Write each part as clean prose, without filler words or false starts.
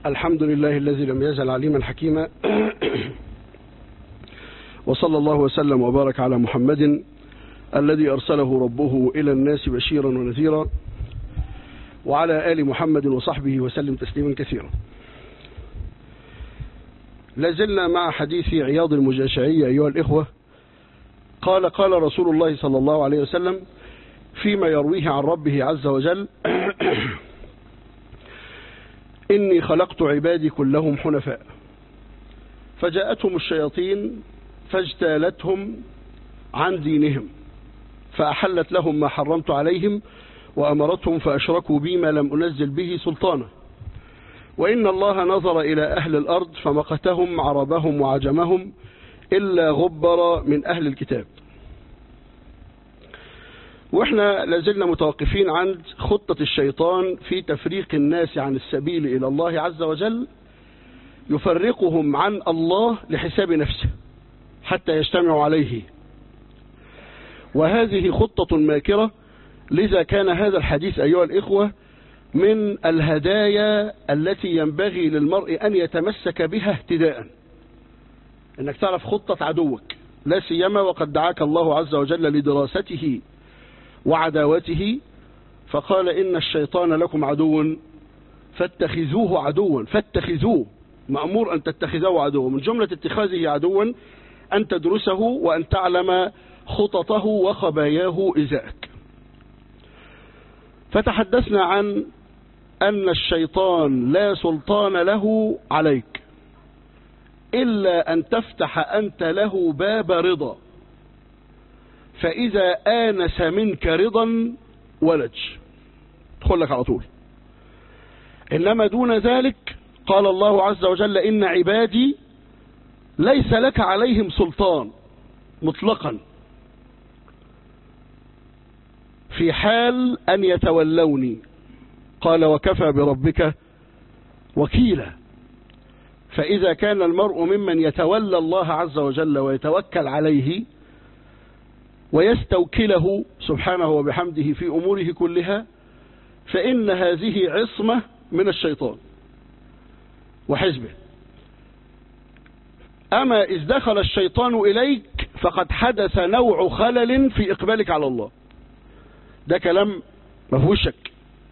الحمد لله الذي لم يزل عليما حكيما، وصلى الله وسلم وبارك على محمد الذي أرسله ربه إلى الناس بشيرا ونذيرا، وعلى آل محمد وصحبه وسلم تسليما كثيرا. لازلنا مع حديث عياض المجاشعي أيها الإخوة. قال رسول الله صلى الله عليه وسلم فيما يرويه عن ربه عز وجل: إني خلقت عبادي كلهم حنفاء، فجاءتهم الشياطين فاجتالتهم عن دينهم، فأحلت لهم ما حرمت عليهم، وأمرتهم فأشركوا بي ما لم أنزل به سلطانا. وإن الله نظر إلى أهل الأرض فمقتهم عربهم وعجمهم إلا غبر من أهل الكتاب. وإحنا لازلنا متوقفين عند خطة الشيطان في تفريق الناس عن السبيل إلى الله عز وجل، يفرقهم عن الله لحساب نفسه حتى يجتمعوا عليه. وهذه خطة ماكرة، لذا كان هذا الحديث أيها الإخوة من الهدايا التي ينبغي للمرء أن يتمسك بها اهتداء، إنك تعرف خطة عدوك، لا سيما وقد دعاك الله عز وجل لدراسته وعداوته، فقال إن الشيطان لكم عدو فاتخذوه عدوا. فاتخذوه، مأمور أن تتخذوه عدوا، من جملة اتخاذه عدوا أن تدرسه وأن تعلم خططه وخباياه إزاءك. فتحدثنا عن أن الشيطان لا سلطان له عليك إلا أن تفتح أنت له باب رضا، فإذا آنس منك رضا ولج ادخل لك على طول. إنما دون ذلك قال الله عز وجل: إن عبادي ليس لك عليهم سلطان مطلقا في حال أن يتولوني. قال: وكفى بربك وكيلا. فإذا كان المرء ممن يتولى الله عز وجل ويتوكل عليه ويستوكله سبحانه وبحمده في أموره كلها، فإن هذه عصمة من الشيطان وحزبه. أما إذ دخل الشيطان إليك فقد حدث نوع خلل في إقبالك على الله. ده كلام ما فيهوش شك.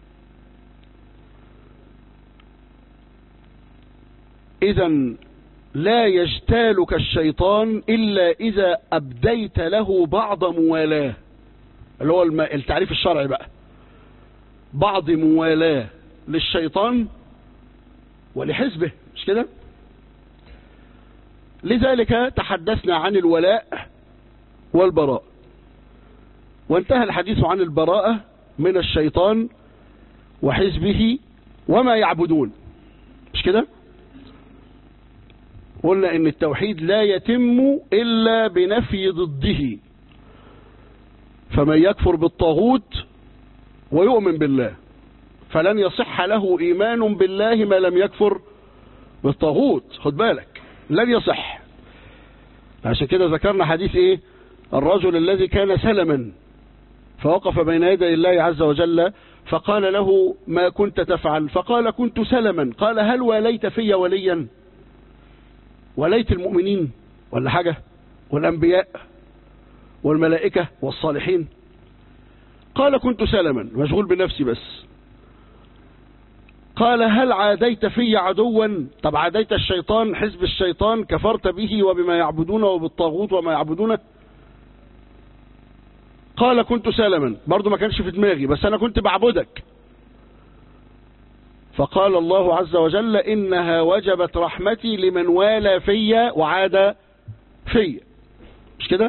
إذن لا يجتالك الشيطان إلا إذا أبديت له بعض موالاه، اللي هو التعريف الشرعي بقى، بعض موالاه للشيطان ولحزبه، مش كده؟ لذلك تحدثنا عن الولاء والبراء، وانتهى الحديث عن البراءة من الشيطان وحزبه وما يعبدون، مش كده؟ قلنا ان التوحيد لا يتم الا بنفي ضده، فمن يكفر بالطاغوت ويؤمن بالله فلن يصح له ايمان بالله ما لم يكفر بالطاغوت. خد بالك، لن يصح. عشان كده ذكرنا حديث ايه؟ الرجل الذي كان سلما فوقف بين يدي الله عز وجل فقال له: ما كنت تفعل؟ فقال: كنت سلما. قال: هل وليت في وليا؟ وليت المؤمنين ولا حاجة، والأنبياء والملائكة والصالحين؟ قال: كنت سلما، مشغول بنفسي بس. قال: هل عاديت في عدوا؟ طب عاديت الشيطان، حزب الشيطان، كفرت به وبما يعبدونه وبالطاغوت وما يعبدونه؟ قال: كنت سلما، برضو ما كانش في دماغي، بس أنا كنت بعبدك. فقال الله عز وجل: إنها وجبت رحمتي لمن والى في وعاد في، مش كده؟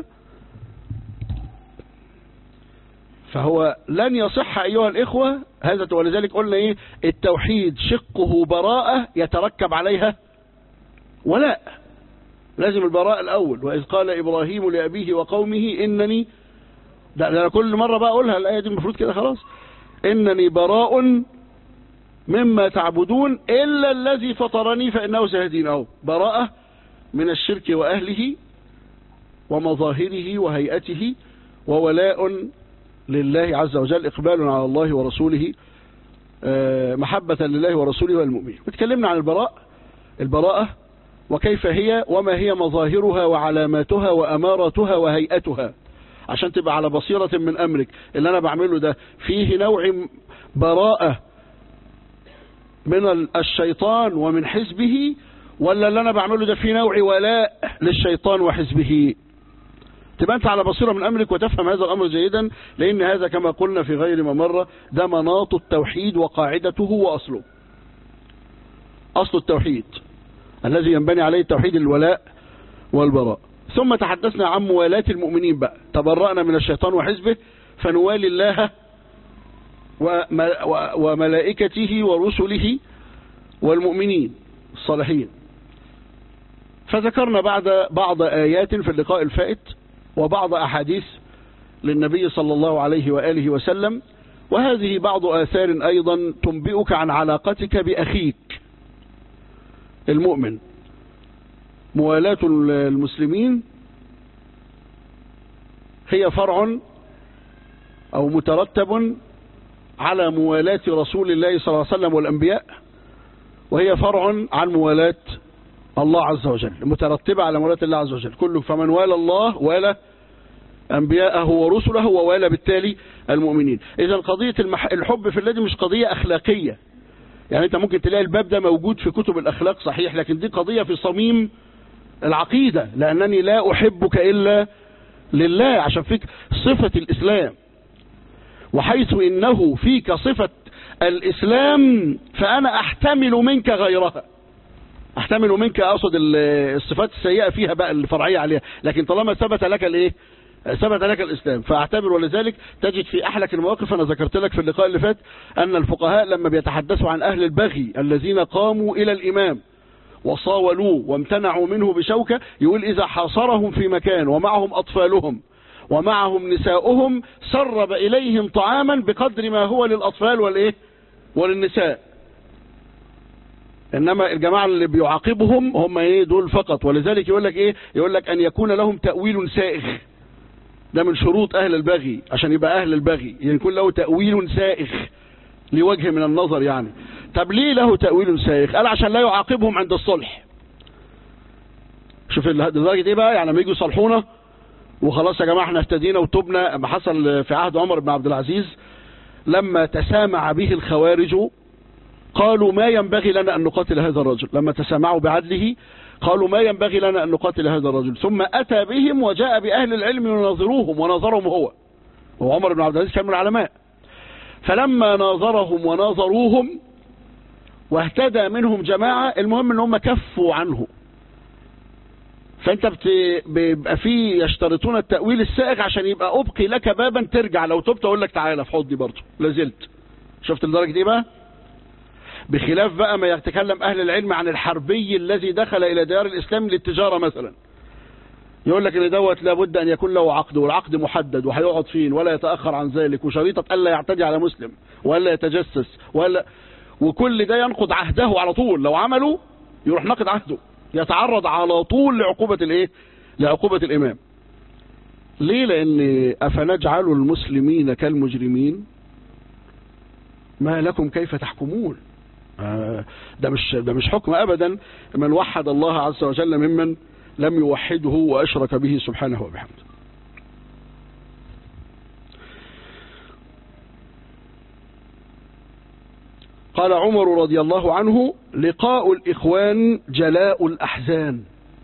فهو لن يصح أيها الإخوة هذا. ولذلك قلنا إيه؟ التوحيد شقه براءة يتركب عليها ولاء، لازم البراءة الأول. وإذ قال إبراهيم لأبيه وقومه إنني، ده كل مرة بقى أقولها الآية دي المفروض كده خلاص، إنني براء مما تعبدون إلا الذي فطرني فإنه سيهدين. أهو براءة من الشرك وأهله ومظاهره وهيئته، وولاء لله عز وجل، إقبال على الله ورسوله محبة لله ورسوله والمؤمنين. وتكلمنا عن البراءة وكيف هي وما هي مظاهرها وعلاماتها وأماراتها وهيئتها، عشان تبقى على بصيرة من أمرك اللي أنا بعمله ده فيه نوع براءة من الشيطان ومن حزبه، ولا اللي أنا بعمله ده فيه نوع ولاء للشيطان وحزبه. تبقى أنت على بصيرة من أمرك وتفهم هذا الأمر جيدا، لأن هذا كما قلنا في غير ما مرة ده مناط التوحيد وقاعدته وأصله. أصل التوحيد الذي ينبني عليه التوحيد الولاء والبراء. ثم تحدثنا عن موالاة المؤمنين بقى، تبرأنا من الشيطان وحزبه فنوالي الله وملائكته ورسله والمؤمنين الصالحين. فذكرنا بعض آيات في اللقاء الفائت وبعض أحاديث للنبي صلى الله عليه وآله وسلم، وهذه بعض آثار أيضا تنبئك عن علاقتك بأخيك المؤمن. موالاة المسلمين هي فرع أو مترتب على موالاة رسول الله صلى الله عليه وسلم والأنبياء، وهي فرع عن موالاة الله عز وجل، مترتبة على موالاة الله عز وجل. كله فمن والى الله والى أنبياءه ورسله ووالى بالتالي المؤمنين. إذا قضية الحب في الله دي مش قضية أخلاقية، يعني أنت ممكن تلاقي الباب ده موجود في كتب الأخلاق صحيح، لكن دي قضية في صميم العقيدة، لأنني لا أحبك إلا لله، عشان فيك صفة الإسلام، وحيث إنه فيك صفة الإسلام فأنا أحتمل منك غيرها. أحتمل منك أقصد الصفات السيئة فيها بقى الفرعية عليها، لكن طالما ثبت لك الإيه؟ ثبت لك الإسلام فأعتبر. ولذلك تجد في أحلك المواقف، أنا ذكرت لك في اللقاء اللي فات أن الفقهاء لما بيتحدثوا عن أهل البغي الذين قاموا إلى الإمام وصاولوه وامتنعوا منه بشوكة، يقول إذا حاصرهم في مكان ومعهم أطفالهم ومعهم نساؤهم سرب إليهم طعاما بقدر ما هو للأطفال والإيه وللنساء. إنما الجماعة اللي بيعاقبهم هم إيه دول فقط. ولذلك يقول لك إيه؟ يقول لك أن يكون لهم تأويل سائغ، ده من شروط أهل البغي عشان يبقى أهل البغي، يعني يكون له تأويل سائغ لوجه من النظر. يعني طب ليه له تأويل سائغ؟ قال عشان لا يعاقبهم عند الصلح. شوف لدرجة إيه بقى؟ يعني لما يجوا يصلحونا وخلاص يا جماعة احنا اهتدينا وتوبنا، ما حصل في عهد عمر بن عبد العزيز لما تسامع به الخوارج قالوا ما ينبغي لنا أن نقاتل هذا الرجل. لما تسامعوا بعدله قالوا ما ينبغي لنا أن نقاتل هذا الرجل، ثم أتى بهم وجاء بأهل العلم يناظروهم وناظرهم هو، وعمر بن عبد العزيز كان من العلماء. فلما ناظرهم وناظروهم واهتدى منهم جماعة، المهم ان هم كفوا عنه. فانت بيبقى فيه يشترطون التأويل السائغ عشان يبقى أبقي لك بابا ترجع لو تبت اقول لك تعالى في حضني برضه لازلت. شفت لدرجة دي بقى؟ بخلاف بقى ما يتكلم أهل العلم عن الحربي الذي دخل إلى ديار الإسلام للتجارة مثلا، يقول لك ان دوت لابد أن يكون له عقد، والعقد محدد وهيقعد فين ولا يتأخر عن ذلك، وشريطة ألا يعتدي على مسلم ولا يتجسس وكل ده ينقض عهده على طول. لو عمله يروح ناقض عهده، يتعرض على طول لعقوبة الايه؟ لعقوبة الإمام. ليه؟ لأن أفنجعل المسلمين كالمجرمين ما لكم كيف تحكمون. ده مش حكم أبدا من وحد الله عز وجل ممن لم يوحده وأشرك به سبحانه وبحمده. قال عمر رضي الله عنه لقاء الإخوان جلاء الأحزان.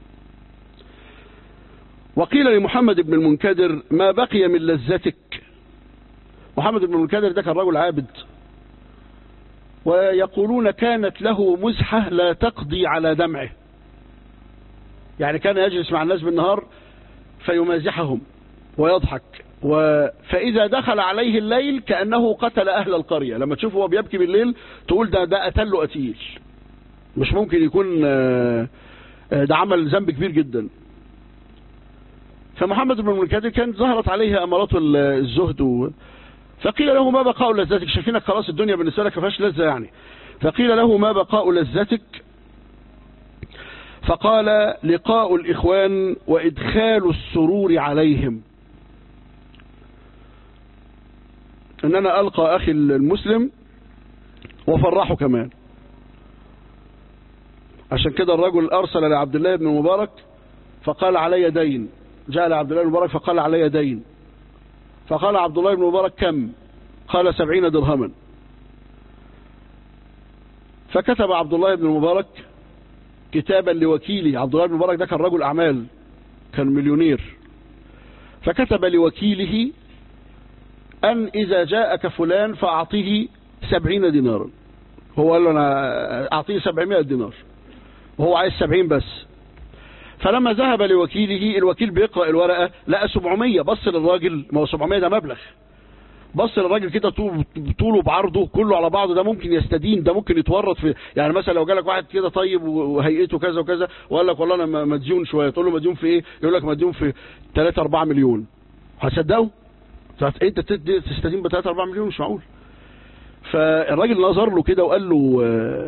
وقيل لمحمد بن المنكدر ما بقي من لذتك. محمد بن المنكدر ده كان رجل عابد، ويقولون كانت له مزحة لا تقضي على دمعه، يعني كان يجلس مع الناس بالنهار فيمازحهم ويضحك، فإذا دخل عليه الليل كأنه قتل أهل القرية. لما تشوفه هو بيبكي بالليل تقول ده قتل قتيل، مش ممكن يكون ده عمل ذنب كبير جدا. فمحمد بن المنكدر كانت ظهرت عليه أمارات الزهد، فقيل له ما بقاء لذتك، شايفينك خلاص الدنيا بالنسبة لك فيهاش لذة يعني. فقيل له ما بقاء لذتك؟ فقال لقاء الإخوان وإدخال السرور عليهم، إن أنا ألقى أخي المسلم وفرحه كمان. عشان كده الرجل أرسل لعبد الله بن المبارك فقال علي دين، جاء لعبد الله بن المبارك فقال علي دين، فقال عبد الله بن المبارك كم؟ قال 70 درهما. فكتب عبد الله بن المبارك كتابا لوكيله. عبد الله بن المبارك ده كان رجل أعمال، كان مليونير، فكتب لوكيله أن إذا جاءك فلان فأعطيه 70 دينارا. هو قال له أنا أعطيه 700 دينار وهو عايز 70 بس. فلما ذهب لوكيله، الوكيل بيقرأ الورقة لقى 700. بص للراجل، ما هو 700 ده مبلغ، بص للراجل كده طوله بعرضه كله على بعضه، ده ممكن يستدين، ده ممكن يتورط في، يعني مثلا لو جالك واحد كده طيب وهيئته كذا وكذا وقال لك والله انا مديون شويه، تقول له مديون في ايه؟ يقول لك مديون في 3-4 مليون. هتصدقه؟ انت تستدين ب 3-4 مليون؟ مش معقول. فالراجل نظر له كده وقال له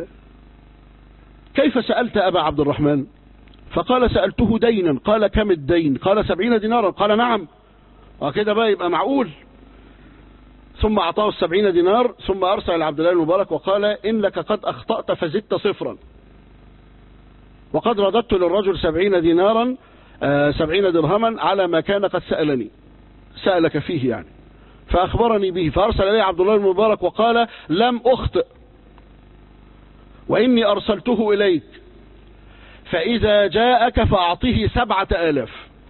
كيف سألت أبا عبد الرحمن؟ فقال سألته دينا. قال كم الدين؟ قال 70 دينارا. قال نعم. كده بقى يبقى معقول. ثم أعطاه 70 دينار، ثم أرسل لعبد الله المبارك وقال إنك قد أخطأت فزدت صفرا، وقد رددت للرجل 70 دينارا 70 درهما على ما كان قد سألني، سألك فيه يعني، فأخبرني به. فأرسل إليه عبد الله المبارك وقال لم أخطئ وإني أرسلته إليك، فإذا جاءك فأعطيه 7000.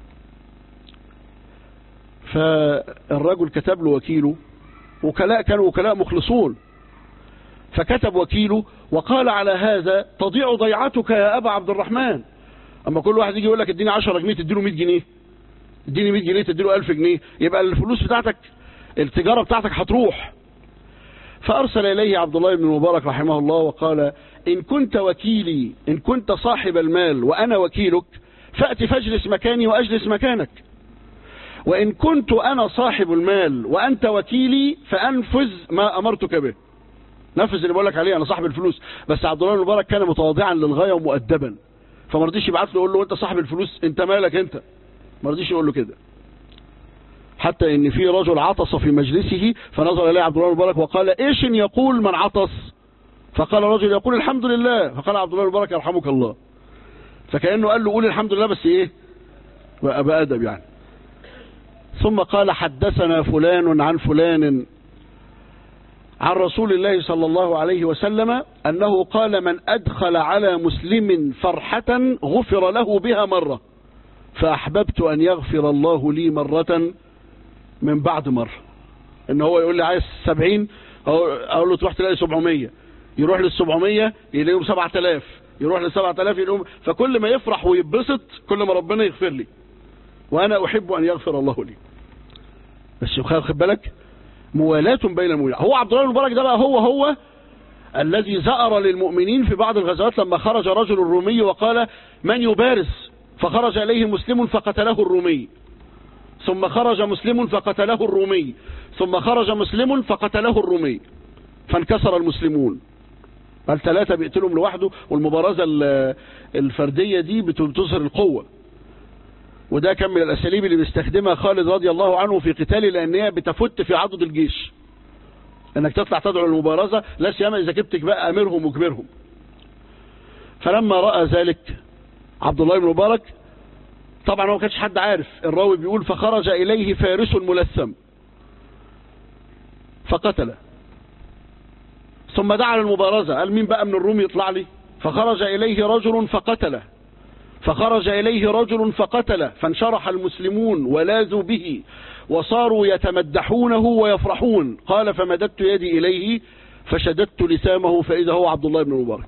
فالرجل كتب له وكيله، وكلاء كانوا وكلاء مخلصون، فكتب وكيله وقال على هذا تضيع ضيعتك يا أبا عبد الرحمن. أما كل واحد يجي يقول لك اديني 10 جنيه تديله 100 جنيه، اديني 100 جنيه تديله 1000 جنيه، يبقى الفلوس بتاعتك، التجارة بتاعتك هتروح. فأرسل إليه عبد الله بن المبارك رحمه الله وقال إن كنت وكيلي، إن كنت صاحب المال وأنا وكيلك، فأت فاجلس مكاني وأجلس مكانك، وإن كنت أنا صاحب المال وأنت وكيلي فأنفذ ما أمرتك به. نفذ اللي بقول لك عليه، أنا صاحب الفلوس. بس عبد الله بن المبارك كان متواضعا للغاية ومؤدبا، فما رضيش يبعت له يقول له أنت صاحب الفلوس، أنت مالك أنت، ما رضيش يقول له كده. حتى إن في رجل عطس في مجلسه فنظر إليه عبد الله بن المبارك وقال إيش يقول من عطس؟ فقال رجل يقول الحمد لله. فقال عبد الله بن المبارك يرحمك الله. فكأنه قال له قول الحمد لله بس إيه، بأدب يعني. ثم قال حدثنا فلان عن فلان عن رسول الله صلى الله عليه وسلم أنه قال من أدخل على مسلم فرحة غفر له بها مرة، فأحببت أن يغفر الله لي مرة من بعد مرة. إن هو يقول لي عايز 70، أقول له تروح تلاقي 700، يروح لل700 يلاقيهم 7000، يروح لل7000 يلاقيهم، فكل ما يفرح ويتبسط كل ما ربنا يغفر لي، وأنا أحب أن يغفر الله لي. بس خد بالك، موالاة بين المولى. هو عبد الله بن المبارك ده بقى هو الذي زأر للمؤمنين في بعض الغزوات لما خرج رجل الرومي وقال من يبارز، فخرج إليه مسلم فقتله الرومي، ثم خرج مسلم فقتله الرومي، ثم خرج مسلم فقتله الرومي، فانكسر المسلمون. قال 3 بيقتلهم لوحده، والمبارزة الفردية دي بتظهر القوة. وده كان من الأساليب اللي بيستخدمها خالد رضي الله عنه في قتاله، لأن هي بتفت في عضد الجيش، انك تطلع تدعو المبارزة، لا سيما إذا كنت بقى أميرهم وكبيرهم. فلما رأى ذلك عبد الله بن المبارك، طبعا هو ما كانش حد عارف، الراوي بيقول فخرج إليه فارس ملثم فقتله، ثم دعا للمبارزة، قال مين بقى من الروم يطلع لي؟ فخرج إليه رجل فقتله، فخرج إليه رجل فقتله، فانشرح المسلمون ولاذوا به وصاروا يتمدحونه ويفرحون. قال فمددت يدي إليه فشددت لسامه فإذا هو عبد الله بن المبارك.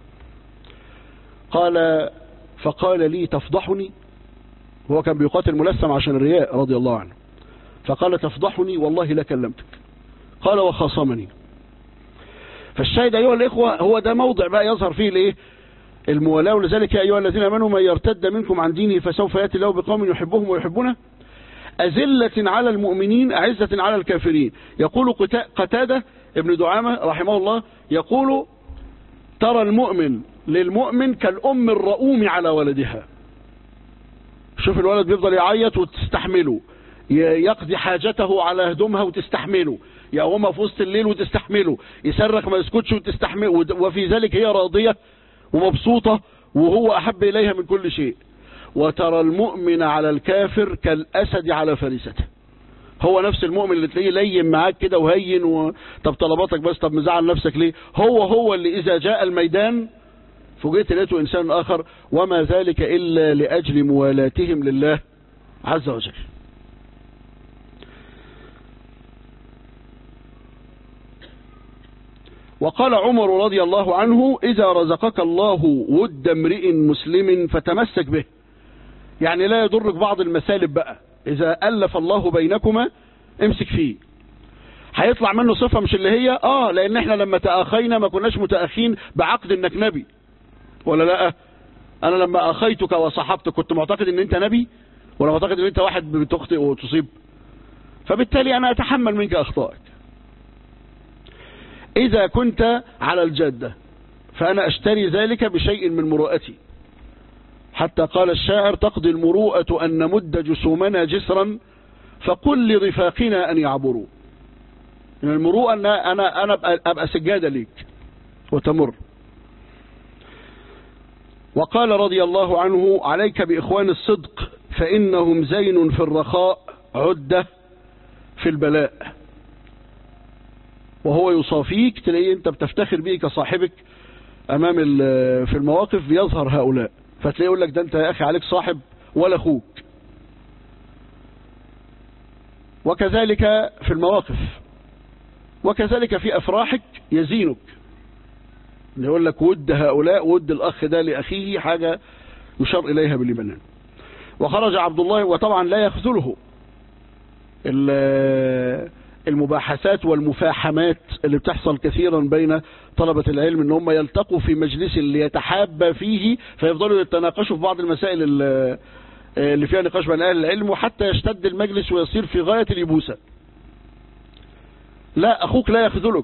قال فقال لي تفضحني، هو كان بيقاتل ملثم عشان الرياء رضي الله عنه، فقال تفضحني والله لا كلمتك. قال وخاصمني. فالشاهد أيها الإخوة، هو ده موضع بقى يظهر فيه الايه، الموالاه. ولذلك يا أيها الذين آمنوا من يرتد منكم عن دينه فسوف يأتي الله بقوم يحبهم ويحبونه أذلة على المؤمنين أعزة على الكافرين. يقول قتادة ابن دعامة رحمه الله، يقول ترى المؤمن للمؤمن كالأم الرؤوم على ولدها. شوف الولد بيفضل يعيط وتستحمله، يقضي حاجته على هدومها وتستحمله، يقومها في وسط الليل وتستحمله، يصرخ ما يسكتش وتستحمله، وفي ذلك هي راضية ومبسوطة وهو أحب إليها من كل شيء. وترى المؤمن على الكافر كالأسد على فريسته. هو نفس المؤمن اللي تلاقيه لين معاك كده وهين طب طلباتك بس، طب مزعل نفسك ليه، هو اللي إذا جاء الميدان فوجئت لقيته إنسان آخر، وما ذلك إلا لأجل موالاتهم لله عز وجل. وقال عمر رضي الله عنه: إذا رزقك الله ود امرئ مسلم فتمسك به. يعني لا يضرك بعض المسالب بقى، إذا ألف الله بينكما امسك فيه. هيطلع منه صفة مش اللي هي لأن احنا لما تآخينا ما كناش متآخين بعقد انك نبي ولا لا. انا لما اخيتك وصحبتك كنت معتقد ان انت نبي ولا معتقد ان انت واحد بتخطئ وتصيب؟ فبالتالي انا اتحمل منك اخطائك. اذا كنت على الجادة فانا اشتري ذلك بشيء من مروءتي، حتى قال الشاعر: تقضي المروءة ان نمد جسومنا جسرا فقل لرفاقنا ان يعبروا. ان المروءة ان انا ابقى سجادة ليك وتمر. وقال رضي الله عنه: عليك بإخوان الصدق فإنهم زين في الرخاء عدة في البلاء. وهو يصافيك، تلاقيه انت بتفتخر به كصاحبك امام في المواقف بيظهر هؤلاء، فتلاقيه يقول لك: ده انت يا اخي عليك صاحب ولا اخوك. وكذلك في المواقف، وكذلك في افراحك يزينك، يقول لك ود هؤلاء، ود الأخ ده لأخيه حاجة يشار إليها بالإيمان. وخرج عبد الله، وطبعا لا يخذله المباحثات والمفاحمات اللي بتحصل كثيرا بين طلبة العلم، ان هم يلتقوا في مجلس ليتحابى فيه فيفضلوا يتناقشوا في بعض المسائل اللي فيها نقاش بين أهل العلم، وحتى يشتد المجلس ويصير في غاية اليبوسة. لا، أخوك لا يخذلك.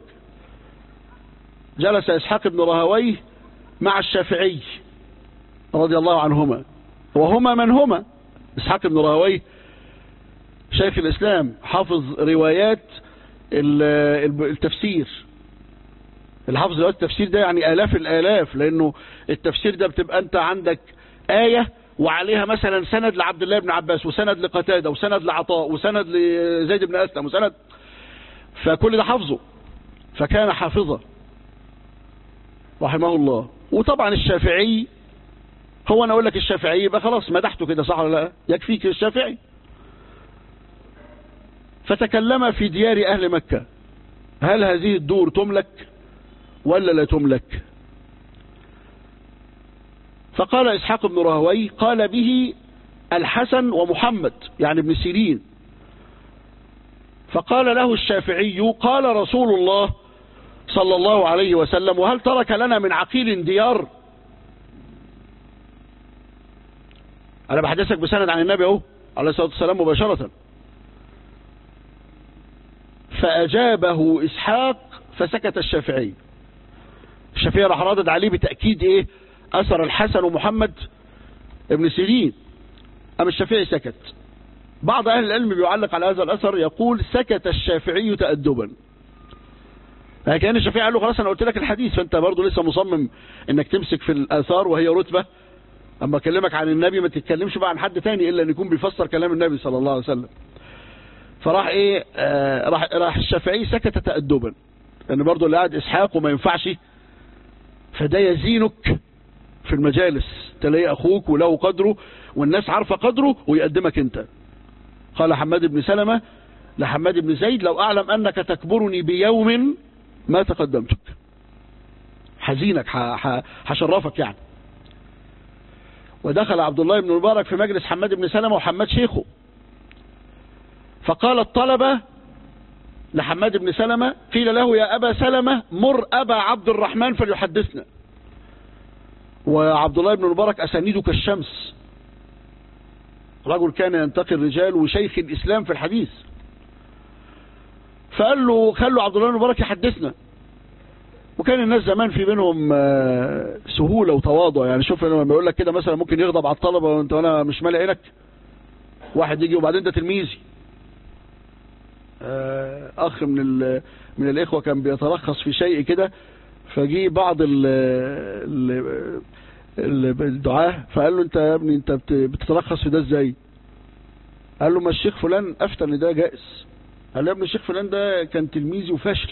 جلس إسحاق بن راهويه مع الشافعي رضي الله عنهما، وهما من هما؟ إسحاق بن راهويه شيخ الإسلام، حافظ روايات التفسير. الحافظ روايات التفسير ده يعني آلاف الآلاف، لأنه التفسير ده بتبقى أنت عندك آية وعليها مثلا سند لعبد الله بن عباس، وسند لقتادة، وسند لعطاء، وسند لزيد بن أسلم، وسند، فكل ده حافظه، فكان حافظا رحمه الله. وطبعا الشافعي، هو أنا أقول لك الشافعي يبقى خلاص مدحته كده، صح ولا لا؟ يكفيك الشافعي. فتكلم في ديار أهل مكة: هل هذه الدور تملك ولا لا تملك؟ فقال إسحاق بن راهويه: قال به الحسن ومحمد، يعني ابن سيرين. فقال له الشافعي: قال رسول الله صلى الله عليه وسلم: وهل ترك لنا من عقيل ديار؟ أنا بحدثك بسند عن النبي اهو عليه الصلاة والسلام مباشرة. فأجابه إسحاق فسكت الشافعي. الشافعي راح ردد عليه بتأكيد إيه؟ أثر الحسن ومحمد ابن سيرين. أما الشافعي سكت. بعض أهل العلم بيعلق على هذا الأثر يقول: سكت الشافعي تأدبا. كان الشافعي قال له: خلاص أنا قلت لك الحديث، فأنت برضو لسه مصمم إنك تمسك في الآثار وهي رتبة. أما أكلمك عن النبي ما تتكلمش بقى عن حد تاني إلا أن يكون بيفسر كلام النبي صلى الله عليه وسلم. فراح إيه؟ راح الشافعي سكت تأدبا، لأن برضو اللي قاعد إسحاق وما ينفعش، فده يزينك في المجالس، تلاقي أخوك وله قدره والناس عارفة قدره ويقدمك أنت. قال حماد بن سلمة لحماد بن زيد: لو أعلم أنك تكبرني بيوم ما تقدمتك. حزينك، حشرفك يعني. ودخل عبد الله بن مبارك في مجلس حماد بن سلمة، وحماد شيخه، فقال الطلبة لحماد بن سلمة: قيل له: يا أبا سلمة مر أبا عبد الرحمن فليحدثنا. وعبد الله بن مبارك أسانيده كالشمس، رجل كان ينتقي الرجال وشيخ الإسلام في الحديث. فقال له: خلوا عبد الله بن مبارك يحدثنا. وكان الناس زمان في بينهم سهولة وتواضع، يعني شوف لما بيقول لك كده مثلا ممكن يغضب على الطلبة وانت وانا مش مالي عينك، واحد يجي وبعدين ده تلميذي اخ من الاخوة كان بيترخص في شيء كده، فجي بعض الدعاة فقال له انت يا ابني انت بتترخص في ده ازاي؟ قال له ما الشيخ فلان افتى ان ده جائز. قال له يا ابني الشيخ فلان ده كان تلميذي وفاشل.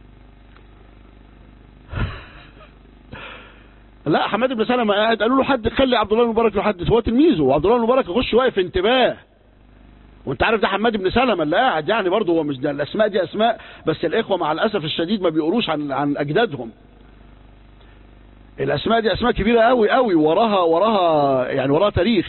لا حماد بن سلمة قاعد، قالوا له حد خلي عبد الله المبارك يحدث، هو تلميذه، وعبد الله المبارك يخش واقف انتباه، وانت عارف ده حماد بن سلمة اللي قاعد يعني برضه، هو مش ده الاسماء دي اسماء، بس الاخوه مع الاسف الشديد ما بيقولوش عن اجدادهم. الاسماء دي اسماء كبيره قوي قوي، وراها تاريخ.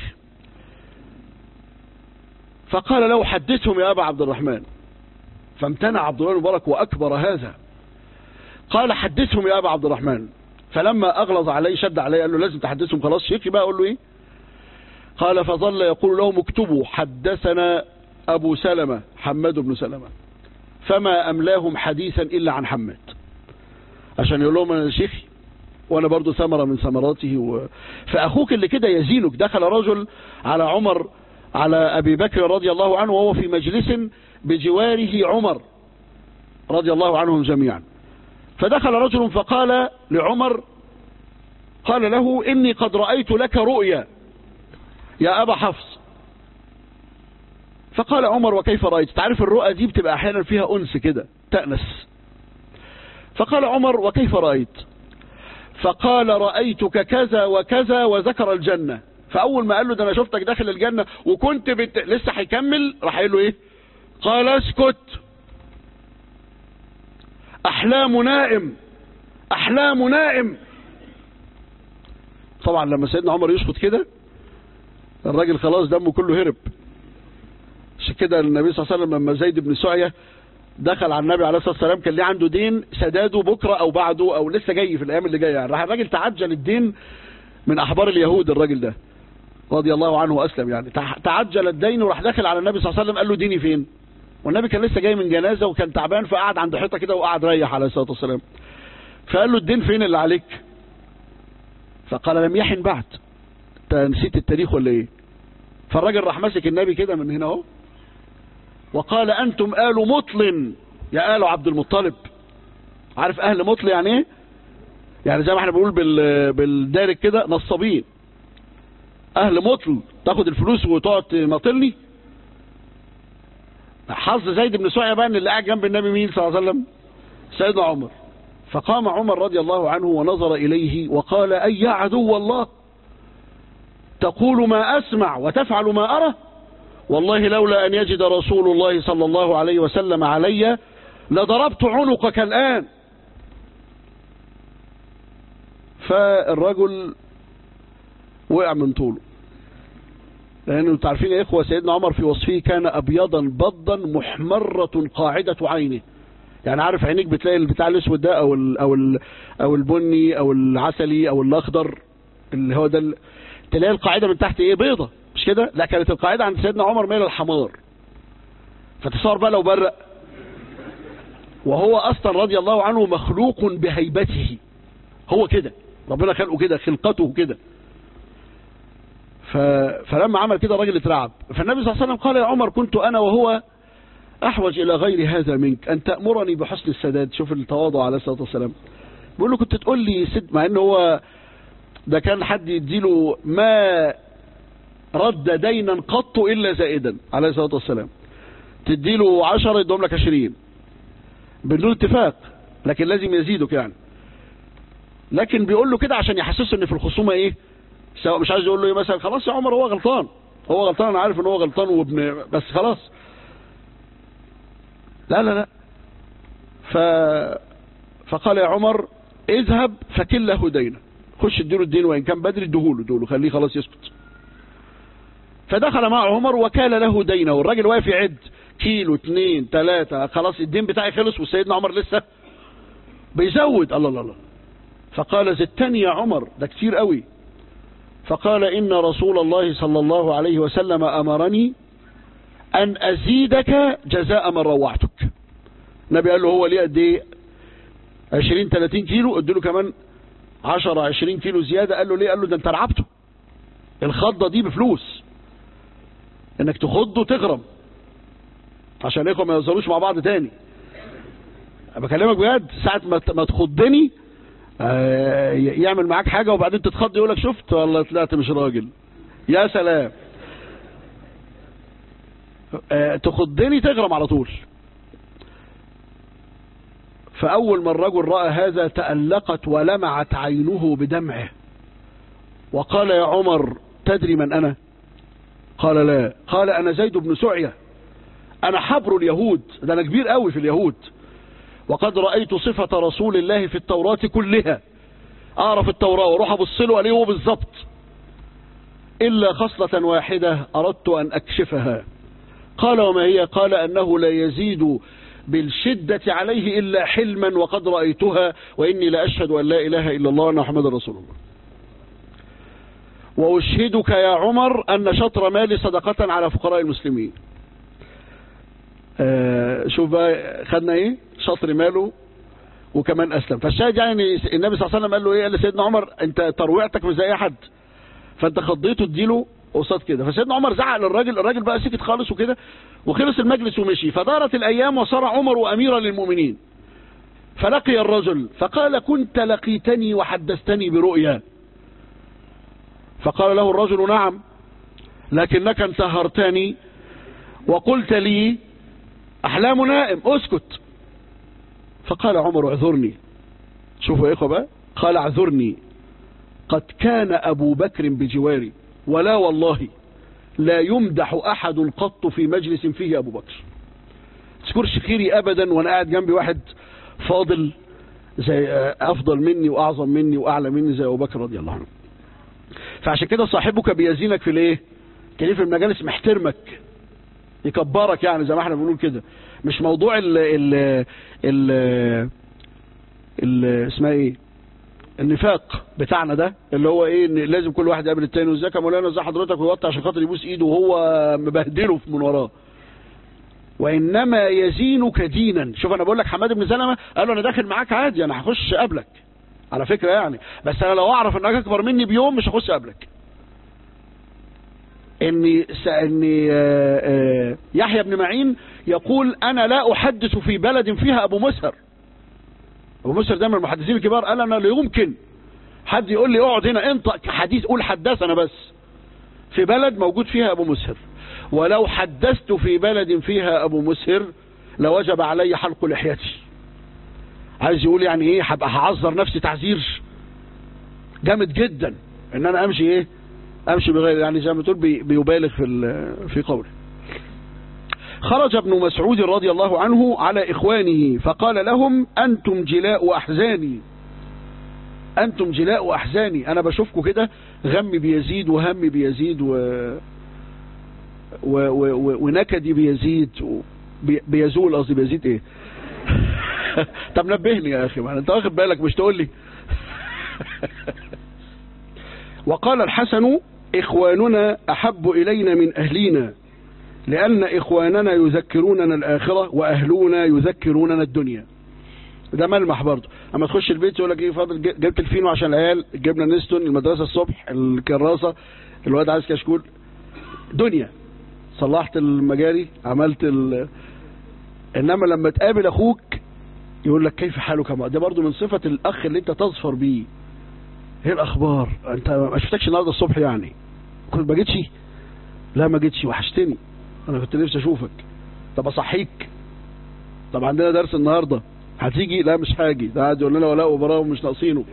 فقال له حدثهم يا ابا عبد الرحمن، فامتنع عبد الله المبارك واكبر هذا. قال حدثهم يا ابا عبد الرحمن، فلما اغلظ عليه شد عليه قال له لازم تحدثهم، خلاص شيخي بقى اقول له ايه؟ قال فظل يقول لهم اكتبوا حدثنا ابو سلمة حماد بن سلمة، فما املاهم حديثا الا عن حماد، عشان يقول لهم انا شيخي وانا برضو ثمرة من ثمراته. فاخوك اللي كده يزينك. دخل رجل على ابي بكر رضي الله عنه وهو في مجلس بجواره عمر رضي الله عنهم جميعا، فدخل رجل فقال لعمر، قال له إني قد رأيت لك رؤيا يا أبا حفص. فقال عمر وكيف رأيت؟ تعرف الرؤى دي بتبقى أحيانا فيها أنس كده تأنس. فقال عمر وكيف رأيت؟ فقال رأيتك كذا وكذا وذكر الجنة. فأول ما قال له ده أنا شفتك داخل الجنة وكنت لسه هيكمل، راح قال له إيه؟ قال اسكت، أحلام نائم، أحلام نائم. طبعا لما سيدنا عمر يسكت كده الراجل خلاص دمه كله هرب. عشان كده النبي صلى الله عليه وسلم لما زيد بن سعية دخل على النبي عليه الصلاة والسلام كان ليه عنده دين سداده بكرة أو بعده أو لسه جاي في الأيام اللي جاية يعني، راح الراجل تعجل الدين من أحبار اليهود. الراجل ده رضي الله عنه وأسلم يعني تعجل الدين وراح داخل على النبي صلى الله عليه وسلم قال له ديني فين؟ والنبي كان لسه جاي من جنازة وكان تعبان فقعد عند حيطة كده وقعد ريح عليه الصلاة والسلام. فقال له الدين فين اللي عليك؟ فقال لم يحن بعد، انت نسيت التاريخ ولا ايه؟ فالراجل راح ماسك النبي كده من هنا اهو وقال انتم آل مطل يا آل عبد المطلب. عارف اهل مطل يعني ايه؟ يعني زي ما احنا بنقول بالدارج كده نصابين. اهل مطل تاخد الفلوس وتقعد تماطلني. حظ زيد بن سعية بقى ان اللي قاعد جنب النبي مين صلى الله عليه وسلم؟ سيدنا عمر. فقام عمر رضي الله عنه ونظر إليه وقال أي يا عدو الله تقول ما أسمع وتفعل ما أرى، والله لولا أن يجد رسول الله صلى الله عليه وسلم علي لضربت عنقك الآن. فالرجل وقع من طوله، لأنه تعرفين يا إخوة سيدنا عمر في وصفه كان أبيضا بضا محمرة قاعدة عينه. يعني عارف عينيك بتلاقي البتاع الاسود ده او البني او العسلي او الاخضر اللي هو ده تلاقي القاعده من تحت ايه؟ بيضه، مش كده؟ لا كانت القاعده عند سيدنا عمر ميل الحمار. فتصور بقى لو برق، وهو اصلا رضي الله عنه مخلوق بهيبته، هو كده ربنا خلقه كده، خلقته كده. فلما عمل كده الراجل اترعب. فالنبي صلى الله عليه وسلم قال يا عمر كنت انا وهو أحوج إلى غير هذا منك أن تأمرني بحسن السداد. شوف التواضع عليه الصلاة والسلام. بيقول له كنت تقول لي سد، مع أنه هو ده كان حد يديله ما رد دينا قط إلا زائدا عليه الصلاة والسلام. تديله 10 يدوم لك 20 بدون اتفاق، لكن لازم يزيدك يعني. لكن بيقول له كده عشان يحسسه ان في الخصومة ايه، سواء مش عايز يقول له ايه مثلا خلاص يا عمر هو غلطان، هو غلطان، انا عارف ان هو غلطان وابن بس خلاص. لا لا لا. فقال يا عمر اذهب فكل له دينه، خش اديله الدين وان كان بدري اديله خليه خلاص يسكت. فدخل مع عمر وكال له دينه، والراجل واقف يعد كيلو 2 3 خلاص الدين بتاعي خلص، وسيدنا عمر لسه بيزود. الله الله الله. فقال زدتني يا عمر، ده كتير قوي. فقال إن رسول الله صلى الله عليه وسلم أمرني أن أزيدك جزاء من روعتك. النبي قال له هو ليه قد ايه 20 30 كيلو، اديله كمان 10 20 كيلو زيادة. قال له ليه؟ قال له ده انت رعبته، الخضة دي بفلوس، انك تخضه تغرم. عشان الاخوه ما يهزروش مع بعض تاني. بكلمك بجد، ساعة ما تخضني يعمل معاك حاجة وبعدين تتخض يقولك شفت والله طلعت مش راجل. يا سلام، تخضني تغرم على طول. فأول ما الرجل رأى هذا تألقت ولمعت عينه بدمعه وقال يا عمر تدري من أنا؟ قال لا. قال أنا زيد بن سعية، أنا حبر اليهود، ده أنا كبير قوي في اليهود، وقد رأيت صفة رسول الله في التوراة كلها، أعرف التوراة وروح أبص له عليه هو بالظبط، إلا خصلة واحدة أردت أن أكشفها. قال وما هي؟ قال أنه لا يزيد بالشدة عليه إلا حلما وقد رأيتها، وإني لأشهد أن لا إله إلا الله وأن محمد رسول الله. وأشهدك يا عمر أن شطر مالي صدقة على فقراء المسلمين. شوف بقى خدنا ايه؟ شطر ماله وكمان أسلم. فالشاهد يعني النبي صلى الله عليه وسلم قال له ايه؟ قال لسيدنا عمر انت ترويعتك مش زي اي حد، فانت خضيته اديله قصاد كده. فسيدنا عمر زعق للراجل، الراجل بقى سكت خالص وكده، وخلص المجلس ومشي. فدارت الأيام وصار عمر أميرا للمؤمنين. فلقي الرجل فقال كنت لقيتني وحدثتني برؤيا. فقال له الرجل نعم، لكنك انتهرتني وقلت لي أحلام نائم، اسكت. فقال عمر اعذرني. شوفوا يا إخوة بقى، قال اعذرني قد كان أبو بكر بجواري، ولا والله لا يمدح أحد قط في مجلس فيه أبو بكر. تذكرش خيري أبدا وأنا قاعد جنبي واحد فاضل زي أفضل مني وأعظم مني وأعلى مني زي أبو بكر رضي الله عنه. فعشان كده صاحبك بيزينك في الايه؟ كان في المجالس محترمك يكبرك، يعني زي ما احنا بنقول كده. مش موضوع ال اسمها ايه؟ النفاق بتاعنا ده اللي هو ايه؟ ان لازم كل واحد يقابل التاني وازيك يا مولانا ازي حضرتك ويوطي عشان خاطر يبوس ايده وهو مبهدله من وراه. وانما يزينك دينا. شوف انا بقول لك حماد بن سلمة قال له انا داخل معاك عادي، انا هخش قبلك على فكرة يعني، بس انا لو اعرف انك اكبر مني بيوم مش هخش قبلك. اني يحيى بن معين يقول انا لا احدث في بلد فيها ابو مسهر. ابو مسهر ده من المحدثين الكبار، قال انا لا يمكن حد يقول لي اقعد هنا انطق حديث قول حدثنا بس في بلد موجود فيها ابو مسهر، ولو حدثت في بلد فيها ابو مسهر لوجب علي حلق لحيتي. عايز يقول يعني ايه؟ هبقى هعذر نفسي تعذير جامد جدا ان انا امشي ايه؟ امشي بغير، يعني زي ما تقول بيبالغ في قوله. خرج ابن مسعود رضي الله عنه على اخوانه فقال لهم انتم جلاء احزاني، انتم جلاء احزاني. انا بشوفكم كده غمي بيزيد وهمي بيزيد ونكدي بيزيد بيزول، قصدي بيزيد ايه؟ طب نبهني يا اخي، ما انت واخد بالك مش تقول لي. وقال الحسن اخواننا احب الينا من اهلينا، لان اخواننا يذكروننا الاخره واهلنا يذكروننا الدنيا. ده ملمح برضه. اما تخش البيت يقول لك ايه فاضل جبت الفينو عشان العيال، جبنا نستون المدرسه الصبح، الكراسه الواد عايز كشكول، دنيا، صلحت المجاري، عملت انما لما تقابل اخوك يقول لك كيف حالك؟ ده برضه من صفه الاخ اللي انت تظفر بيه. ايه الاخبار؟ انت ما شفتكش النهارده الصبح يعني؟ كنت ما جيتش؟ لا ما جيتش، وحشتني، انا كنت نفسي اشوفك. طب اصحيك؟ طب عندنا درس النهارده هتيجي؟ لا مش هاجي. ده قاعد يقول لنا ولاء وبراء ومش ناقصينه.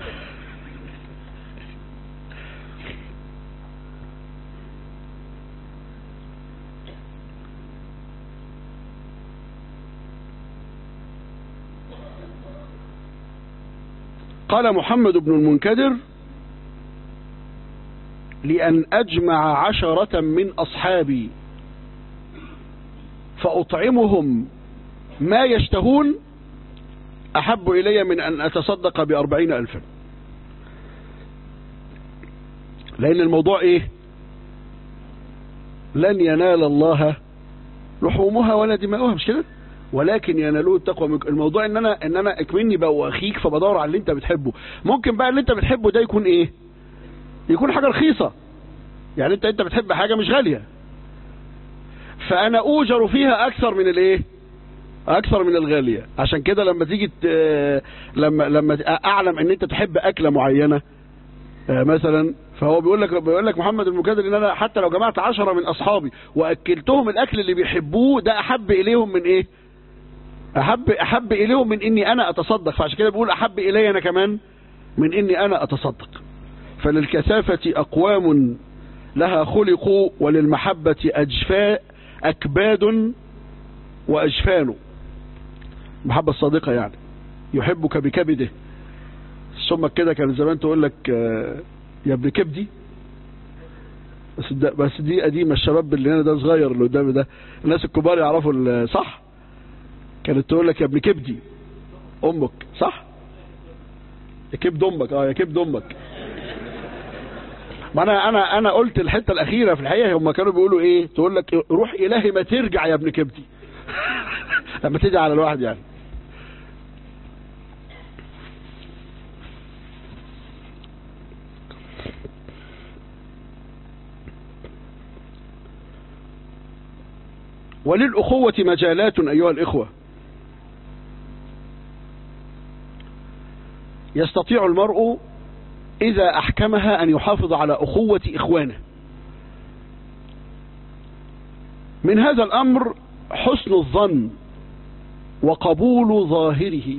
قال محمد بن المنكدر لأن أجمع 10 من أصحابي فأطعمهم ما يشتهون أحب إلي من أن أتصدق ب40,000. لأن الموضوع إيه؟ لن ينال الله لحومها ولا دماؤها، مش كده؟ ولكن ينالوه التقوى. الموضوع ان انا اكمني بقى اخيك فبدور على اللي انت بتحبه. ممكن بقى اللي انت بتحبه ده يكون ايه؟ يكون حاجه رخيصه، يعني انت بتحب حاجه مش غاليه، فانا اوجر فيها اكثر من الايه، اكثر من الغالية. عشان كده لما تيجي لما اعلم ان انت تحب اكلة معينة مثلا، فهو بيقول لك محمد المكادر ان انا حتى لو جمعت 10 من اصحابي واكلتهم الاكل اللي بيحبوه ده احب اليهم من ايه، احب اليهم من اني انا اتصدق. فعشان كده بيقول احب الي انا كمان من اني انا اتصدق. فللكثافة اقوام لها خلقوا وللمحبة اجفاء اكباد واجفان. المحبة الصادقة يعني يحبك بكبده. ثم كده كان زمان تقول لك يا ابن كبدي، بس دي قديمة. الشباب اللي هنا ده صغير اللي قدامي ده، الناس الكبار يعرفوا صح. كانت تقول لك يا ابن كبدي امك، صح؟ يا كبد امك، يا كبد امك. ما انا قلت الحته الاخيره في الحقيقه هم كانوا بيقولوا ايه، تقول لك روح الهي ما ترجع يا ابن كبدي. لما تيجي على الواحد يعني. وللأخوة مجالات أيها الإخوة، يستطيع المرء إذا أحكمها أن يحافظ على أخوة إخوانه. من هذا الأمر حسن الظن وقبول ظاهره.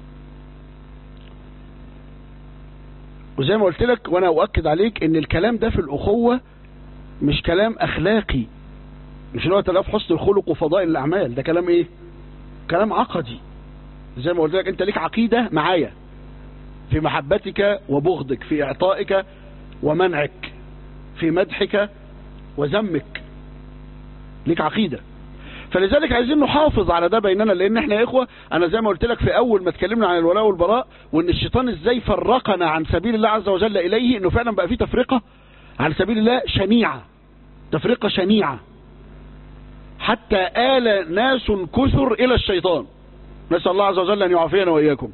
وزي ما قلت لك وأنا أؤكد عليك إن الكلام ده في الأخوة مش كلام أخلاقي، مش اللي هو تلاف حسن الخلق وفضائل الأعمال، ده كلام إيه؟ كلام عقدي. زي ما قلت لك أنت ليك عقيدة معايا في محبتك وبغضك، في إعطائك ومنعك، في مدحك وذمك، ليك عقيدة. فلذلك عايزين نحافظ على ده بيننا، لأن احنا يا إخوة أنا زي ما قلت لك في أول ما اتكلمنا عن الولاء والبراء، وإن الشيطان إزاي فرقنا عن سبيل الله عز وجل إليه، إنه فعلا بقى فيه تفرقة عن سبيل الله شنيعة، تفرقة شنيعة، حتى آل ناس كثر إلى الشيطان، نسأل الله عز وجل أن يعافينا وإياكم.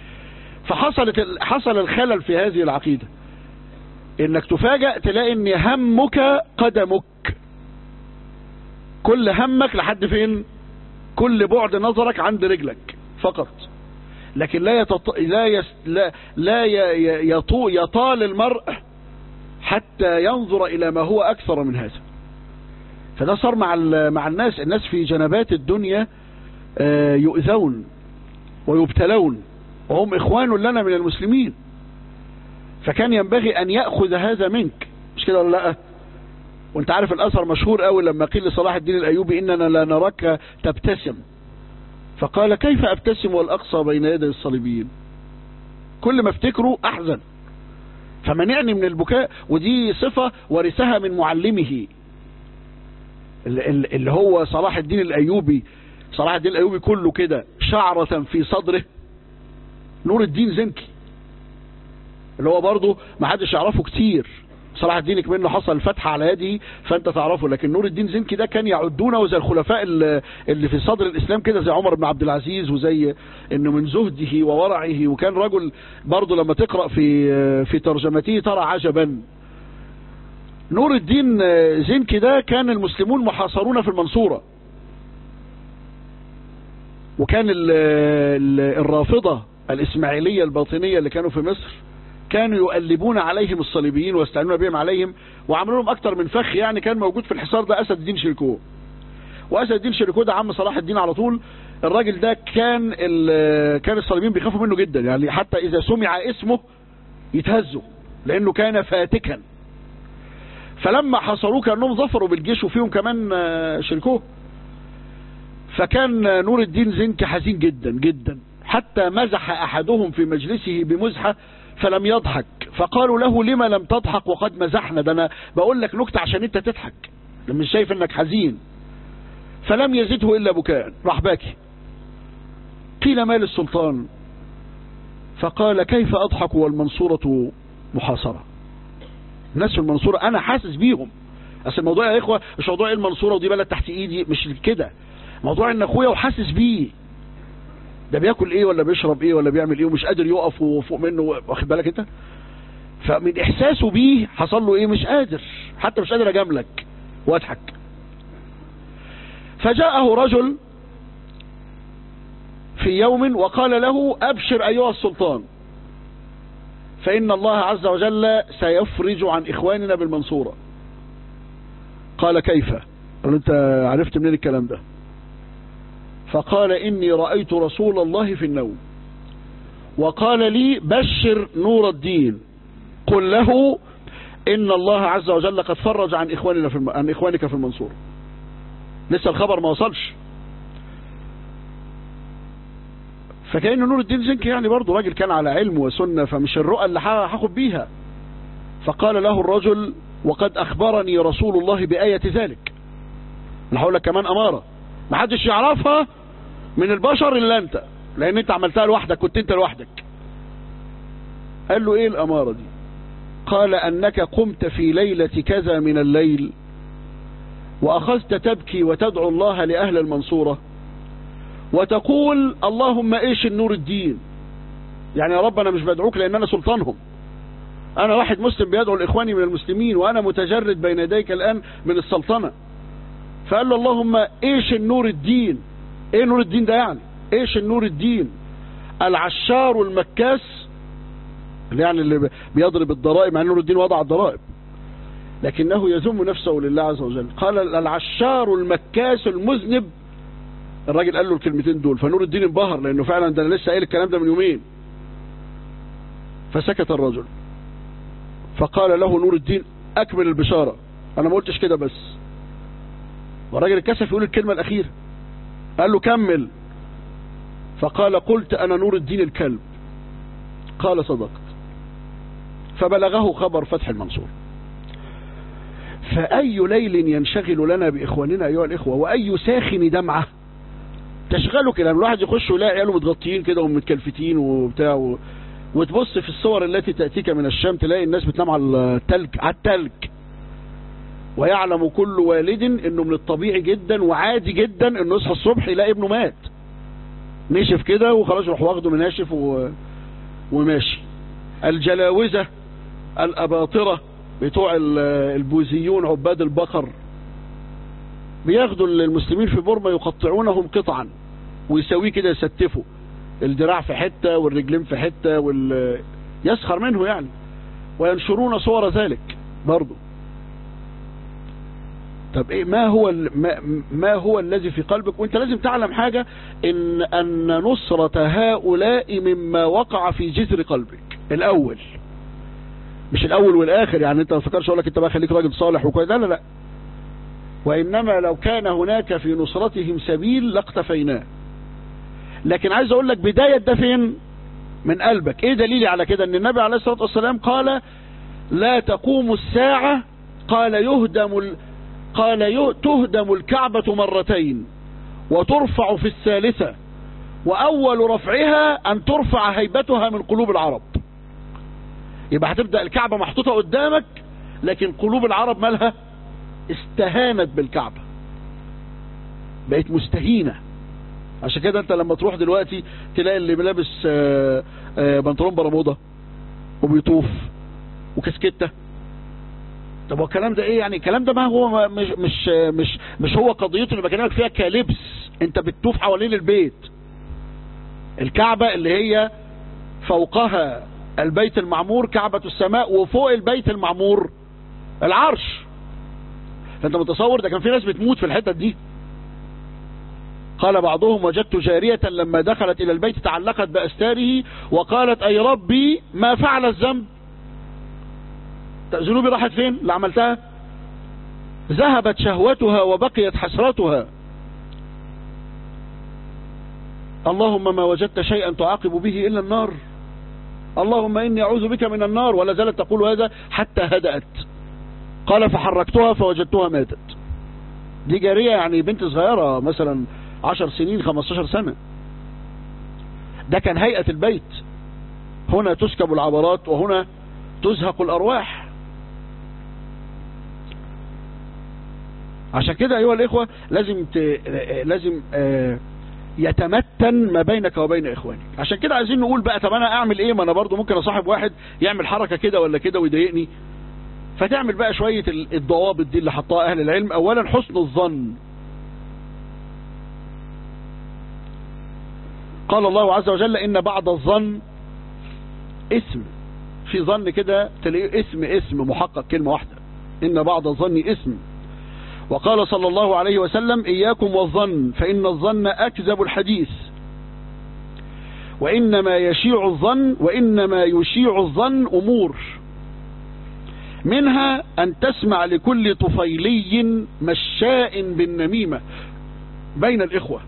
حصل الخلل في هذه العقيدة، انك تفاجأ تلاقي ان همك قدمك، كل همك لحد فين، كل بعد نظرك عند رجلك فقط، لكن لا يطال المرء حتى ينظر الى ما هو اكثر من هذا. فده صار مع الناس في جنبات الدنيا يؤذون ويبتلون وهم إخوان لنا من المسلمين، فكان ينبغي أن يأخذ هذا منك، مش كده ولا لا؟ وانت عارف الأثر مشهور قوي لما قيل لصلاح الدين الأيوبي إننا لا نراك تبتسم، فقال كيف أبتسم والأقصى بين يدي الصليبيين، كل ما افتكره أحزن، فمنعني من البكاء. ودي صفة ورثها من معلمه اللي هو صلاح الدين الأيوبي. صلاح الدين الأيوبي كله كده شعرة في صدره نور الدين زنكي، اللي هو برضه ما حدش يعرفه كتير. صلاح الدين كمان حصل الفتح على يده فانت تعرفه، لكن نور الدين زنكي ده كان يعدونه زي الخلفاء اللي في صدر الاسلام كده، زي عمر بن عبد العزيز، وزي انه من زهده وورعه، وكان رجل برضه لما تقرأ في ترجمته ترى عجبا. نور الدين زنكي ده كان المسلمون محاصرون في المنصورة، وكان الرافضة الإسماعيلية الباطنية اللي كانوا في مصر كانوا يؤلبون عليهم الصليبيين ويستعينون بهم عليهم، وعملوا لهم أكتر من فخ. يعني كان موجود في الحصار ده أسد الدين شركوه، وأسد الدين شركوه ده عم صلاح الدين على طول. الراجل ده كان الصليبيين بيخافوا منه جدا، يعني حتى إذا سمع اسمه يتهزوا لأنه كان فاتكا. فلما حصروه كأنهم ظفروا بالجيش وفيهم كمان شركوه. فكان نور الدين زنكي حزين جدا جدا، حتى مزح أحدهم في مجلسه بمزحة فلم يضحك، فقالوا له لما لم تضحك وقد مزحنا، ده أنا بقول لك نكتة عشان أنت تضحك لما شايف أنك حزين. فلم يزده إلا بكاء، راح باكي. قيل ما للسلطان؟ فقال كيف أضحك والمنصورة محاصرة. الناس في المنصورة أنا حاسس بيهم. أصل الموضوع يا إخوة مش موضوع المنصورة ودي بلد تحت إيدي، مش كده، موضوع إن أخويا وحاسس بيه، ده بياكل إيه ولا بيشرب إيه ولا بيعمل إيه ومش قادر يقف وفوق منه، واخد بالك أنت؟ فمن إحساسه بيه حصل له إيه، مش قادر، حتى مش قادر أجاملك وأضحك. فجاءه رجل في يوم وقال له أبشر أيها السلطان، فإن الله عز وجل سيفرج عن إخواننا بالمنصورة. قال كيف؟ قال أنت عرفت منين الكلام ده؟ فقال إني رأيت رسول الله في النوم وقال لي بشر نور الدين، قل له إن الله عز وجل قد فرج عن إخوانك في المنصورة. لسه الخبر ما وصلش. فكأن نور الدين زنكي يعني برضه راجل كان على علم وسنة، فمش الرؤى اللي هاخد بيها. فقال له الرجل وقد أخبرني رسول الله بآية ذلك. أنا هقول لك كمان أمارة ما حدش يعرفها من البشر إلا أنت، لأن أنت عملتها لوحدك، كنت أنت لوحدك. قال له إيه الأمارة دي؟ قال أنك قمت في ليلة كذا من الليل وأخذت تبكي وتدعو الله لأهل المنصورة وتقول اللهم إيش النور الدين، يعني يا رب أنا مش بدعوك لأن أنا سلطانهم، أنا واحد مسلم بيدعو لإخواني من المسلمين وأنا متجرد بين يديك الآن من السلطنة. فقال له اللهم إيش النور الدين. إيه نور الدين ده يعني؟ إيش النور الدين؟ العشار المكاس، اللي يعني اللي بيضرب الضرائب، مع أن نور الدين وضع الضرائب لكنه يذم نفسه لله عز وجل. قال العشار المكاس المذنب. الراجل قال له الكلمتين دول، فنور الدين انبهر لأنه فعلا ده أنا لسه قايل الكلام ده من يومين. فسكت الرجل فقال له نور الدين أكمل البشارة، أنا ما قلتش كده بس. والراجل اتكسف يقول الكلمة الأخيرة، قال له كمل. فقال قلت أنا نور الدين الكلب. قال صدقت. فبلغه خبر فتح المنصور. فأي ليل ينشغل لنا بإخواننا أيها الإخوة، وأي ساخن دمعة تشغله كده. الواحد يخش ويلاقي عياله متغطيين كده ومتكلفتين وبتاع وتبص في الصور التي تأتيك من الشام تلاقي الناس بتنام على التلج. ويعلم كل والد انه من الطبيعي جدا وعادي جدا انه يصحى الصبح يلاقي ابنه مات نشف كده وخلاص يروح واخده من ناشف وماشي. الجلاوزة الأباطرة بتوع البوذيون عباد البقر بياخدوا المسلمين في بورما يقطعونهم قطعا ويسويه كده، يستفوا الدراع في حتة والرجلين في حتة يسخر منه يعني، وينشرون صور ذلك برضو. طب ايه ما هو الذي في قلبك؟ وانت لازم تعلم حاجة، ان نصرة هؤلاء مما وقع في جذر قلبك الاول، مش الاول والاخر. يعني انت ما تفكرش اقول لك انت بقى خليك راجل صالح وكويس، لا لا لا، وانما لو كان هناك في نصرتهم سبيل لاقتفيناه. لكن عايز اقول لك بداية ده فين؟ من قلبك. ايه دليلي على كده؟ ان النبي عليه الصلاة والسلام قال لا تقوم الساعة، قال تهدم الكعبة مرتين وترفع في الثالثة، وأول رفعها أن ترفع هيبتها من قلوب العرب. يبقى هتبدأ الكعبة محطوطة قدامك لكن قلوب العرب مالها؟ استهانت بالكعبة، بقت مستهينة. عشان كده انت لما تروح دلوقتي تلاقي اللي لابس بنطلون برمودا وبيطوف وكسكتة. طب والكلام ده ايه يعني؟ الكلام ده ما هو مش هو قضيته اللي بكلمك فيها كلبس. انت بتطوف حوالين البيت، الكعبة اللي هي فوقها البيت المعمور كعبة السماء، وفوق البيت المعمور العرش. فانت متصور ده كان في ناس بتموت في الحتة دي. قال بعضهم وجدت جارية لما دخلت الى البيت تعلقت بأستاره وقالت اي ربي ما فعل الذنب؟ ذنوبي راحت فين اللي عملتها؟ ذهبت شهوتها وبقيت حسرتها. اللهم ما وجدت شيئا تعاقب به إلا النار، اللهم إني أعوذ بك من النار. ولا زالت تقول هذا حتى هدأت. قال فحركتها فوجدتها ماتت. دي جارية يعني بنت صغيرة مثلا 10 سنين 15 سنة. ده كان هيئة البيت. هنا تسكب العبرات وهنا تزهق الأرواح. عشان كده أيها الإخوة لازم يتمتن ما بينك وبين إخوانك. عشان كده عايزين نقول بقى طب أنا أعمل إيه؟ ما أنا برضو ممكن أصاحب واحد يعمل حركة كده ولا كده ويضايقني. فتعمل بقى شوية الضوابط دي اللي حطها أهل العلم. أولا حسن الظن، قال الله عز وجل إن بعض الظن اسم، في ظن كده تلاقيه اسم محقق كلمة واحدة، إن بعض الظن اسم. وقال صلى الله عليه وسلم إياكم والظن فإن الظن أكذب الحديث، وإنما يشيع الظن أمور، منها أن تسمع لكل طفيلي مشاء بالنميمة بين الإخوة.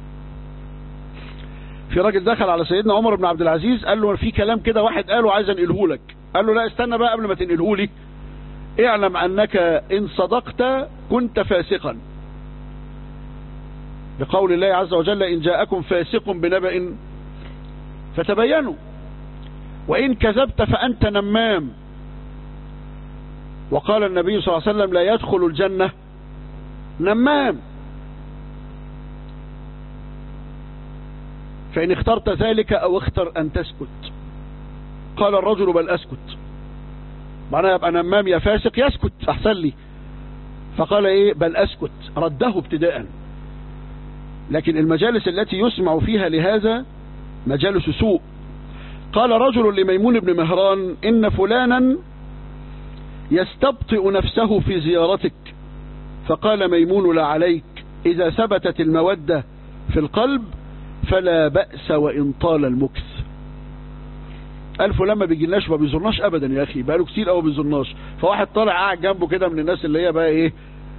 في راجل دخل على سيدنا عمر بن عبد العزيز قال له في كلام كده واحد قاله عايز انقله لك. قال له لا استنى بقى قبل ما تنقله لي، اعلم أنك إن صدقت كنت فاسقا، بقول الله عز وجل إن جاءكم فاسق بنبأ فتبينوا، وإن كذبت فأنت نمام. وقال النبي صلى الله عليه وسلم لا يدخل الجنة نمام. فإن اخترت ذلك أو اختر أن تسكت. قال الرجل بل أسكت، معناه يبقى نمام يا فاسق يسكت أحسن لي. فقال إيه بل أسكت، رده ابتداء. لكن المجالس التي يسمع فيها لهذا مجالس سوء. قال رجل لميمون بن مهران إن فلانا يستبطئ نفسه في زيارتك. فقال ميمون لا عليك، إذا ثبتت المودة في القلب فلا بأس وإن طال المكث. قال فلان ما بيجيلناش ما بيزورناش أبدا يا أخي، بقاله كتير قوي ما بيزورناش. فواحد طالع قاعد جنبه كده من الناس اللي هي بقى إيه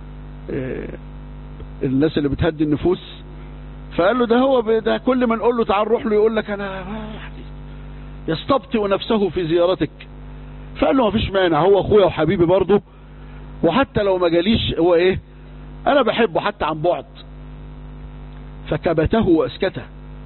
الناس اللي بتهدي النفوس، فقال له ده هو ده كل ما نقول له تعال روح له يقول لك أنا يستبطئ نفسه في زيارتك. فقال له ما فيش مانع، هو أخويا وحبيبي برضه، وحتى لو ما جاليش هو إيه أنا بحبه حتى عن بعد. فكبته وأسكته.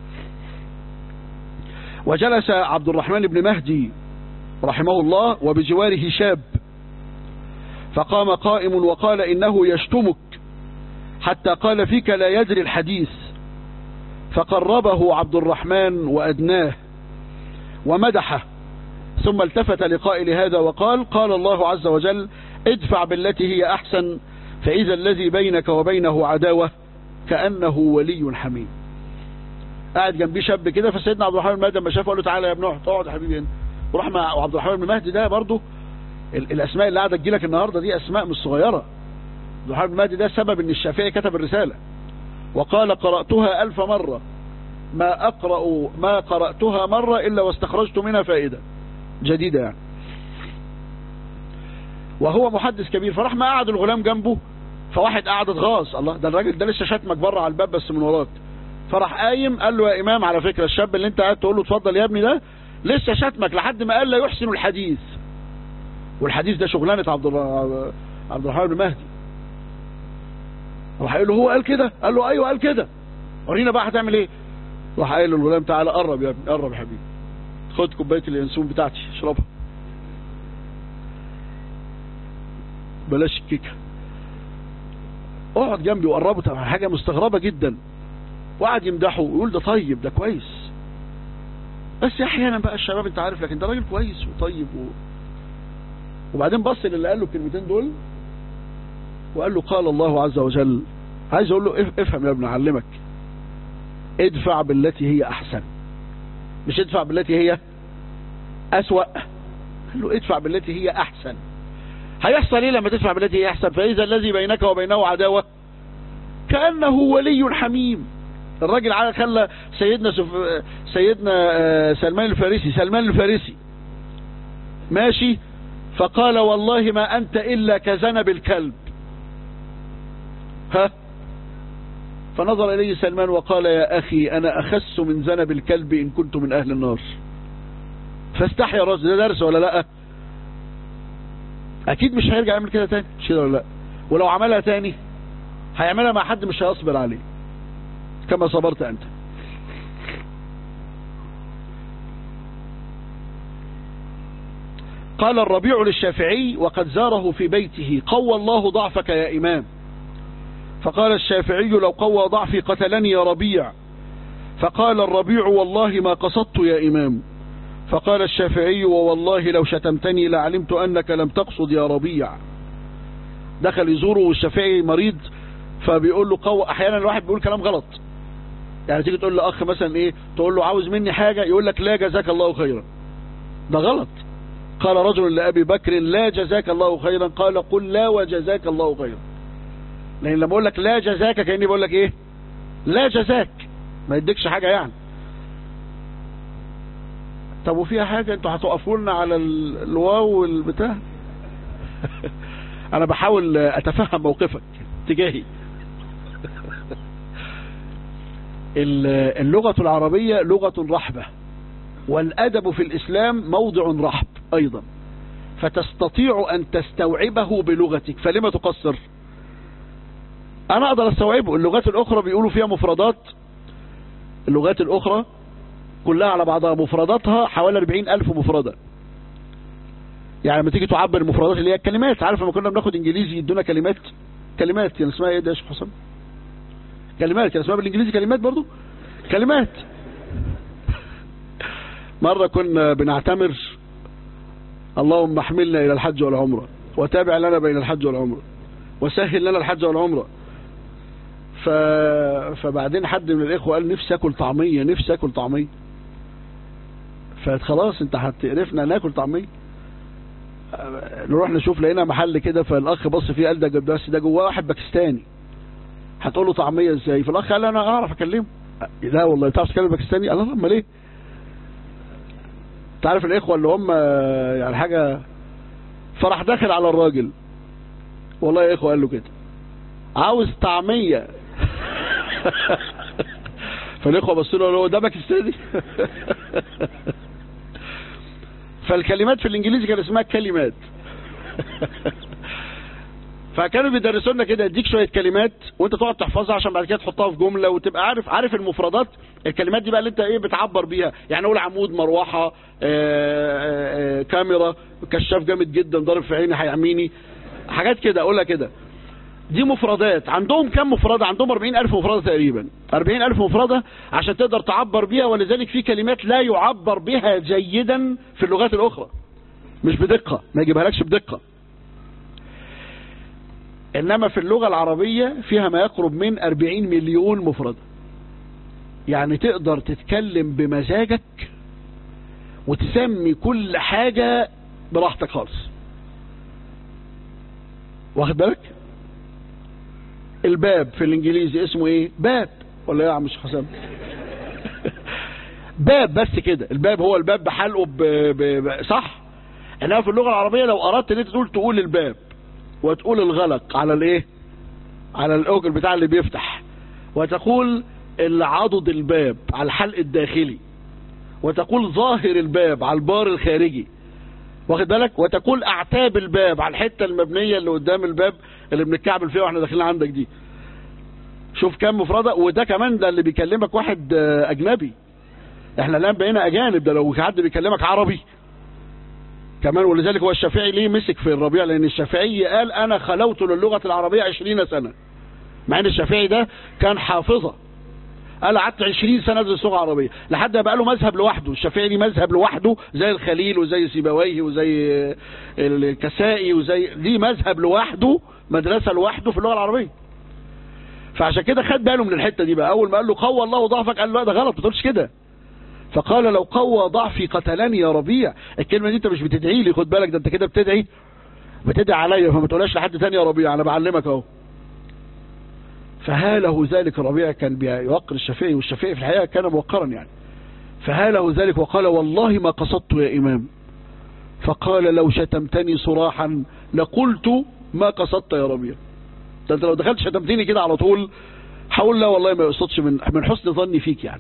وجلس عبد الرحمن بن مهدي رحمه الله وبجواره شاب، فقام قائم وقال إنه يشتمك حتى قال فيك لا يدري الحديث. فقربه عبد الرحمن وأدناه ومدحه، ثم التفت لقائل هذا وقال قال الله عز وجل ادفع بالتي هي أحسن فإذا الذي بينك وبينه عداوة كأنه ولي حميم. قاعد جنبيه شاب كده، فسيدنا عبد الرحمن بن مهدي لما شافه قال له تعالى يا ابن اقعد يا حبيبي هنا. وراح مع عبد الرحمن بن مهدي ده برضه الاسماء اللي قاعده تجيلك النهارده دي اسماء مش صغيره. عبد الرحمن بن مهدي ده سبب ان الشافعي كتب الرساله وقال قرأتها 1000 مرة ما قرأتها مرة إلا واستخرجت منها فائدة جديدة يعني. وهو محدث كبير. فراح ما قعد الغلام جنبه، فواحد قعد اتغاظ، الله ده الراجل ده لسه شتمك بره على الباب بس من وراك. فراح قايم قال له يا إمام على فكرة الشاب اللي انت قاعد تقول له اتفضل يا ابني ده لسه شتمك لحد ما قال لا يحسن الحديث. والحديث ده شغلانة عبد الرحمن بن مهدي. راح قال له هو قال كده؟ قال له ايوه قال كده، ورينا بقى هتعمل ايه. راح قايل له الغلام تعالى قرب يا ابني، قرب يا حبيبي، خد كوبايه اليانسون بتاعتي اشربها، بلاش الكيكه، اقعد جنبي وقربه. طبعا حاجه مستغربه جدا، وقعد يمدحه ويقول ده طيب ده كويس. بس احيانا بقى الشباب انت عارف، لكن ده راجل كويس وطيب وبعدين بص للي قال له الكلمتين دول وقال له قال الله عز وجل. عايز اقول له افهم يا ابني اعلمك، ادفع بالتي هي احسن، مش ادفع بالتي هي اسوأ. قال له ادفع بالتي هي احسن. هيحصل ايه لما تدفع بالتي هي احسن؟ فاذا الذي بينك وبينه عداوة كأنه ولي حميم. الراجل خلى سيدنا سلمان الفارسي ماشي، فقال والله ما أنت إلا كذنب الكلب. فنظر إليه سلمان وقال يا أخي أنا أخس من ذنب الكلب إن كنت من أهل النار. فاستحيا الرجل. ده درس ولا لا؟ أكيد مش هيرجع يعمل كده تاني، مش كده ولا لا؟ ولو عملها تاني هيعملها مع حد مش هيصبر عليه كما صبرت أنت. قال الربيع للشافعي وقد زاره في بيته قوى الله ضعفك يا إمام. فقال الشافعي لو قوى ضعفي قتلني يا ربيع. فقال الربيع والله ما قصدت يا إمام. فقال الشافعي ووالله لو شتمتني لعلمت أنك لم تقصد يا ربيع. دخل يزوره والشافعي مريض، فبيقول له قوى. أحيانا الواحد بيقول كلام غلط، يعني تيجي تقول لأخ مثلا ايه، تقول له عاوز مني حاجة، يقول لك لا جزاك الله خيرا. ده غلط. قال رجل لأبي بكر لا جزاك الله خيرا، قال قل لا وجزاك الله خيرا. لأن لما أقول لك لا جزاك كأني بقول لك ايه، لا جزاك، ما يديكش حاجة يعني. طب وفيها حاجة؟ انتوا هتقفوا لنا على الواو والبتاع. انا بحاول اتفهم موقفك تجاهي. اللغة العربية لغة رحبة، والأدب في الإسلام موضع رحب أيضا، فتستطيع أن تستوعبه بلغتك، فلما تقصر؟ أنا أقدر أستوعبه. اللغات الأخرى بيقولوا فيها مفردات، اللغات الأخرى كلها على بعضها مفرداتها حوالي 40,000 مفردة. يعني لما تيجي تعبر المفردات اللي هي الكلمات، عارف لما كنا بناخد إنجليزي يدونا كلمات كان اسمها إيه ده يا شيخ حسام؟ كلمات، كان اسمها بالإنجليزي كلمات برضو، كلمات. مرة كنا بنعتمر، اللهم احملنا إلى الحج والعمرة وتابع لنا بين الحج والعمرة وسهل لنا الحج والعمرة. فبعدين حد من الإخوة قال نفسي أكل طعمية، نفسي أكل طعمية. فخلاص انت هتقرفنا ناكل طعمية. نروح نشوف لقينا محل كده، فالأخ بص فيه قال ده بس ده جواه واحد باكستاني، هتقول له طعمية ازاي؟ فالأخ قال انا اعرف اكلمه. لا والله تعرف تكلم باكستاني؟ قال لا امال ايه؟ تعرف الإخوة اللي هم يعني حاجة، فرح داخل على الراجل، والله يا إخوة قال له كده عاوز طعمية. فالإخوة بصوا له ده باكستاني. فالكلمات في الإنجليزي كان اسمها كلمات. فكانوا بيدرسوا لنا كده، يديك شوية كلمات وانت تقعد تحفظها عشان بعد كده تحطها في جملة وتبقى عارف المفردات. الكلمات دي بقى اللي انت ايه بتعبر بيها، يعني اقول عمود، مروحة، كاميرا، كشاف جامد جدا ضارب في عيني هيعميني، حاجات كده اقولها كده. دي مفردات. عندهم كم مفردة؟ عندهم 40,000 مفردة تقريبا، 40,000 مفردة عشان تقدر تعبر بيها. ولذلك في كلمات لا يعبر بها جيدا في اللغات الأخرى، مش بدقة، ما يجيبها لكش بدقة. إنما في اللغة العربية فيها ما يقرب من 40 مليون مفردة، يعني تقدر تتكلم بمزاجك وتسمي كل حاجة براحتك خالص. واخد بالك؟ الباب في الانجليزي اسمه ايه؟ باب، ولا ايه يا عم حسام؟ باب بس كده، الباب هو الباب بحلقه صح. انما في اللغة العربية لو اردت ان انت تقول الباب وتقول الغلق على الايه، على الاوجل بتاع اللي بيفتح، وتقول العضد الباب على الحلق الداخلي، وتقول ظاهر الباب على البار الخارجي، واخد بالك؟ وتقول اعتاب الباب على الحته المبنيه اللي قدام الباب اللي بنتكعبل فيها واحنا داخلين عندك دي. شوف كم مفرده. وده كمان ده اللي بيكلمك واحد اجنبي، احنا الان بقينا اجانب. ده لو حد بيكلمك عربي كمان. ولذلك هو الشافعي ليه مسك في الربيع؟ لان الشافعي قال انا خلوت للغه العربيه 20 سنه، مع ان الشافعي ده كان حافظه. قال قعدت 20 سنه ادرس لغه عربيه لحد ما بقى له مذهب لوحده. الشافعي ليه مذهب لوحده زي الخليل وزي سيبويه وزي الكسائي وزي ليه مذهب لوحده، مدرسه لوحده في اللغه العربيه. فعشان كده خد باله من الحته دي بقى. اول ما قال له قوى الله ضعفك قال له لا ده غلط، ما تقولش كده. فقال لو قوى ضعفي قتلني يا ربيع. الكلمه دي انت مش بتدعي لي، خد بالك، ده انت كده بتدعي عليا، فما تقولهاش لحد ثاني يا ربيع، انا بعلمك اهو. فهاله ذلك. الربيع كان بيوقر الشافعي، والشافعي في الحقيقه كان موقرا يعني. فهاله ذلك وقال والله ما قصدت يا امام. فقال لو شتمتني صراحا لقلت ما قصدت يا ربيع. ده انت لو دخلت شتمتني كده على طول هقول لا والله ما يقصدش، من حسن ظني فيك يعني.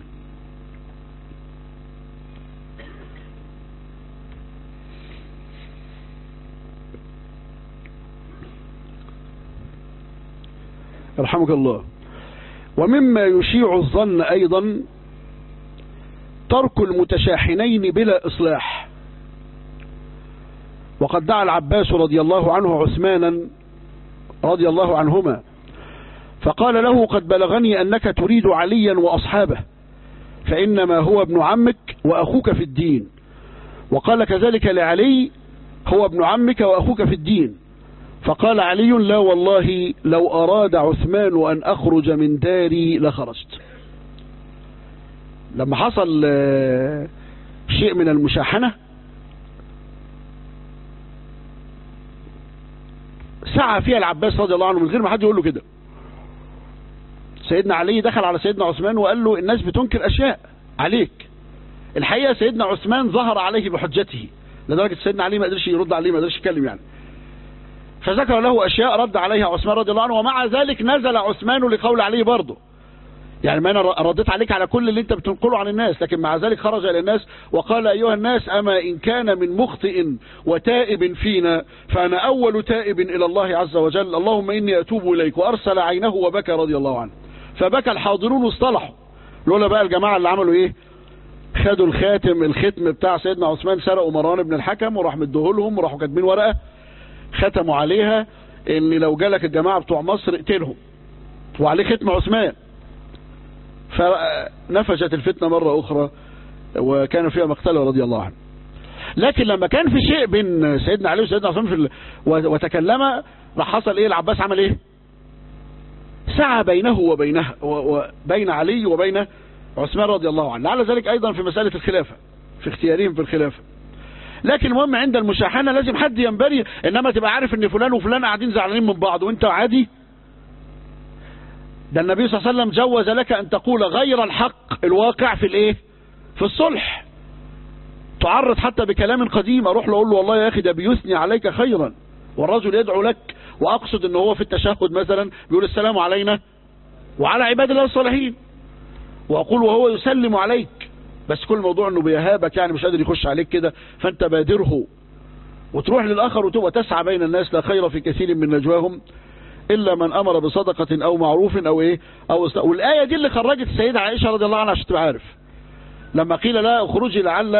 رحمك الله. ومما يشيع الظن أيضا ترك المتشاحنين بلا إصلاح. وقد دعا العباس رضي الله عنه عثمانا رضي الله عنهما فقال له قد بلغني أنك تريد عليا وأصحابه، فإنما هو ابن عمك وأخوك في الدين. وقال كذلك لعلي هو ابن عمك وأخوك في الدين. فقال علي لا والله لو أراد عثمان أن أخرج من داري لخرجت. لما حصل شيء من المشاحنة سعى فيها العباس رضي الله عنه من غير ما حد يقول له كده. سيدنا علي دخل على سيدنا عثمان وقال له الناس بتنكر أشياء عليك. الحقيقة سيدنا عثمان ظهر عليه بحجته لدرجة سيدنا علي ما قدرش يرد عليه، ما قدرش يتكلم يعني. فذكر له أشياء رد عليها عثمان رضي الله عنه، ومع ذلك نزل عثمان لقول عليه برضه. يعني ما أنا رديت عليك على كل اللي أنت بتنقله عن الناس، لكن مع ذلك خرج إلى الناس وقال أيها الناس أما إن كان من مخطئ وتائب فينا فأنا أول تائب إلى الله عز وجل، اللهم إني أتوب إليك. وأرسل عينه وبكى رضي الله عنه. فبكى الحاضرون واصطلحوا. لولا بقى الجماعة اللي عملوا إيه؟ خدوا الختم بتاع سيدنا عثمان، سرقوا مروان بن الحكم وراح مديهولهم وراحوا كاتبين ورقة ختموا عليها ان لو جالك الجماعة بتوع مصر اقتلهم، وعليه ختم عثمان. فنفجت الفتنة مرة اخرى وكان فيها مقتله رضي الله عنه. لكن لما كان في شيء بين سيدنا علي وسيدنا عثمان وتكلم، راح حصل ايه؟ العباس عمل ايه؟ سعى بينه وبين علي وبين عثمان رضي الله عنه. لعل ذلك ايضا في مسألة الخلافة، في اختيارهم في الخلافة. لكن المهم عند المشاحنة لازم حد ينبري، انما تبقى عارف ان فلان وفلان قاعدين زعلانين من بعض وانت عادي. ده النبي صلى الله عليه وسلم جوز لك ان تقول غير الحق الواقع في الايه؟ في الصلح. تعرض حتى بكلام قديم، اروح له اقول له والله يا اخي ده بيثني عليك خيرا والرجل يدعو لك، واقصد ان هو في التشهد مثلا بيقول السلام علينا وعلى عباد الله الصالحين، واقول وهو يسلم عليك، بس كل موضوع انه بيهابك يعني مش قادر يخش عليك كده، فانت بادره وتروح للاخر وتبقى تسعى بين الناس. لا خير في كثير من نجواهم الا من امر بصدقه او معروف او ايه والايه دي اللي خرجت السيده عائشه رضي الله عنها عشان تبقى عارف، لما قيل لا اخرجي لعل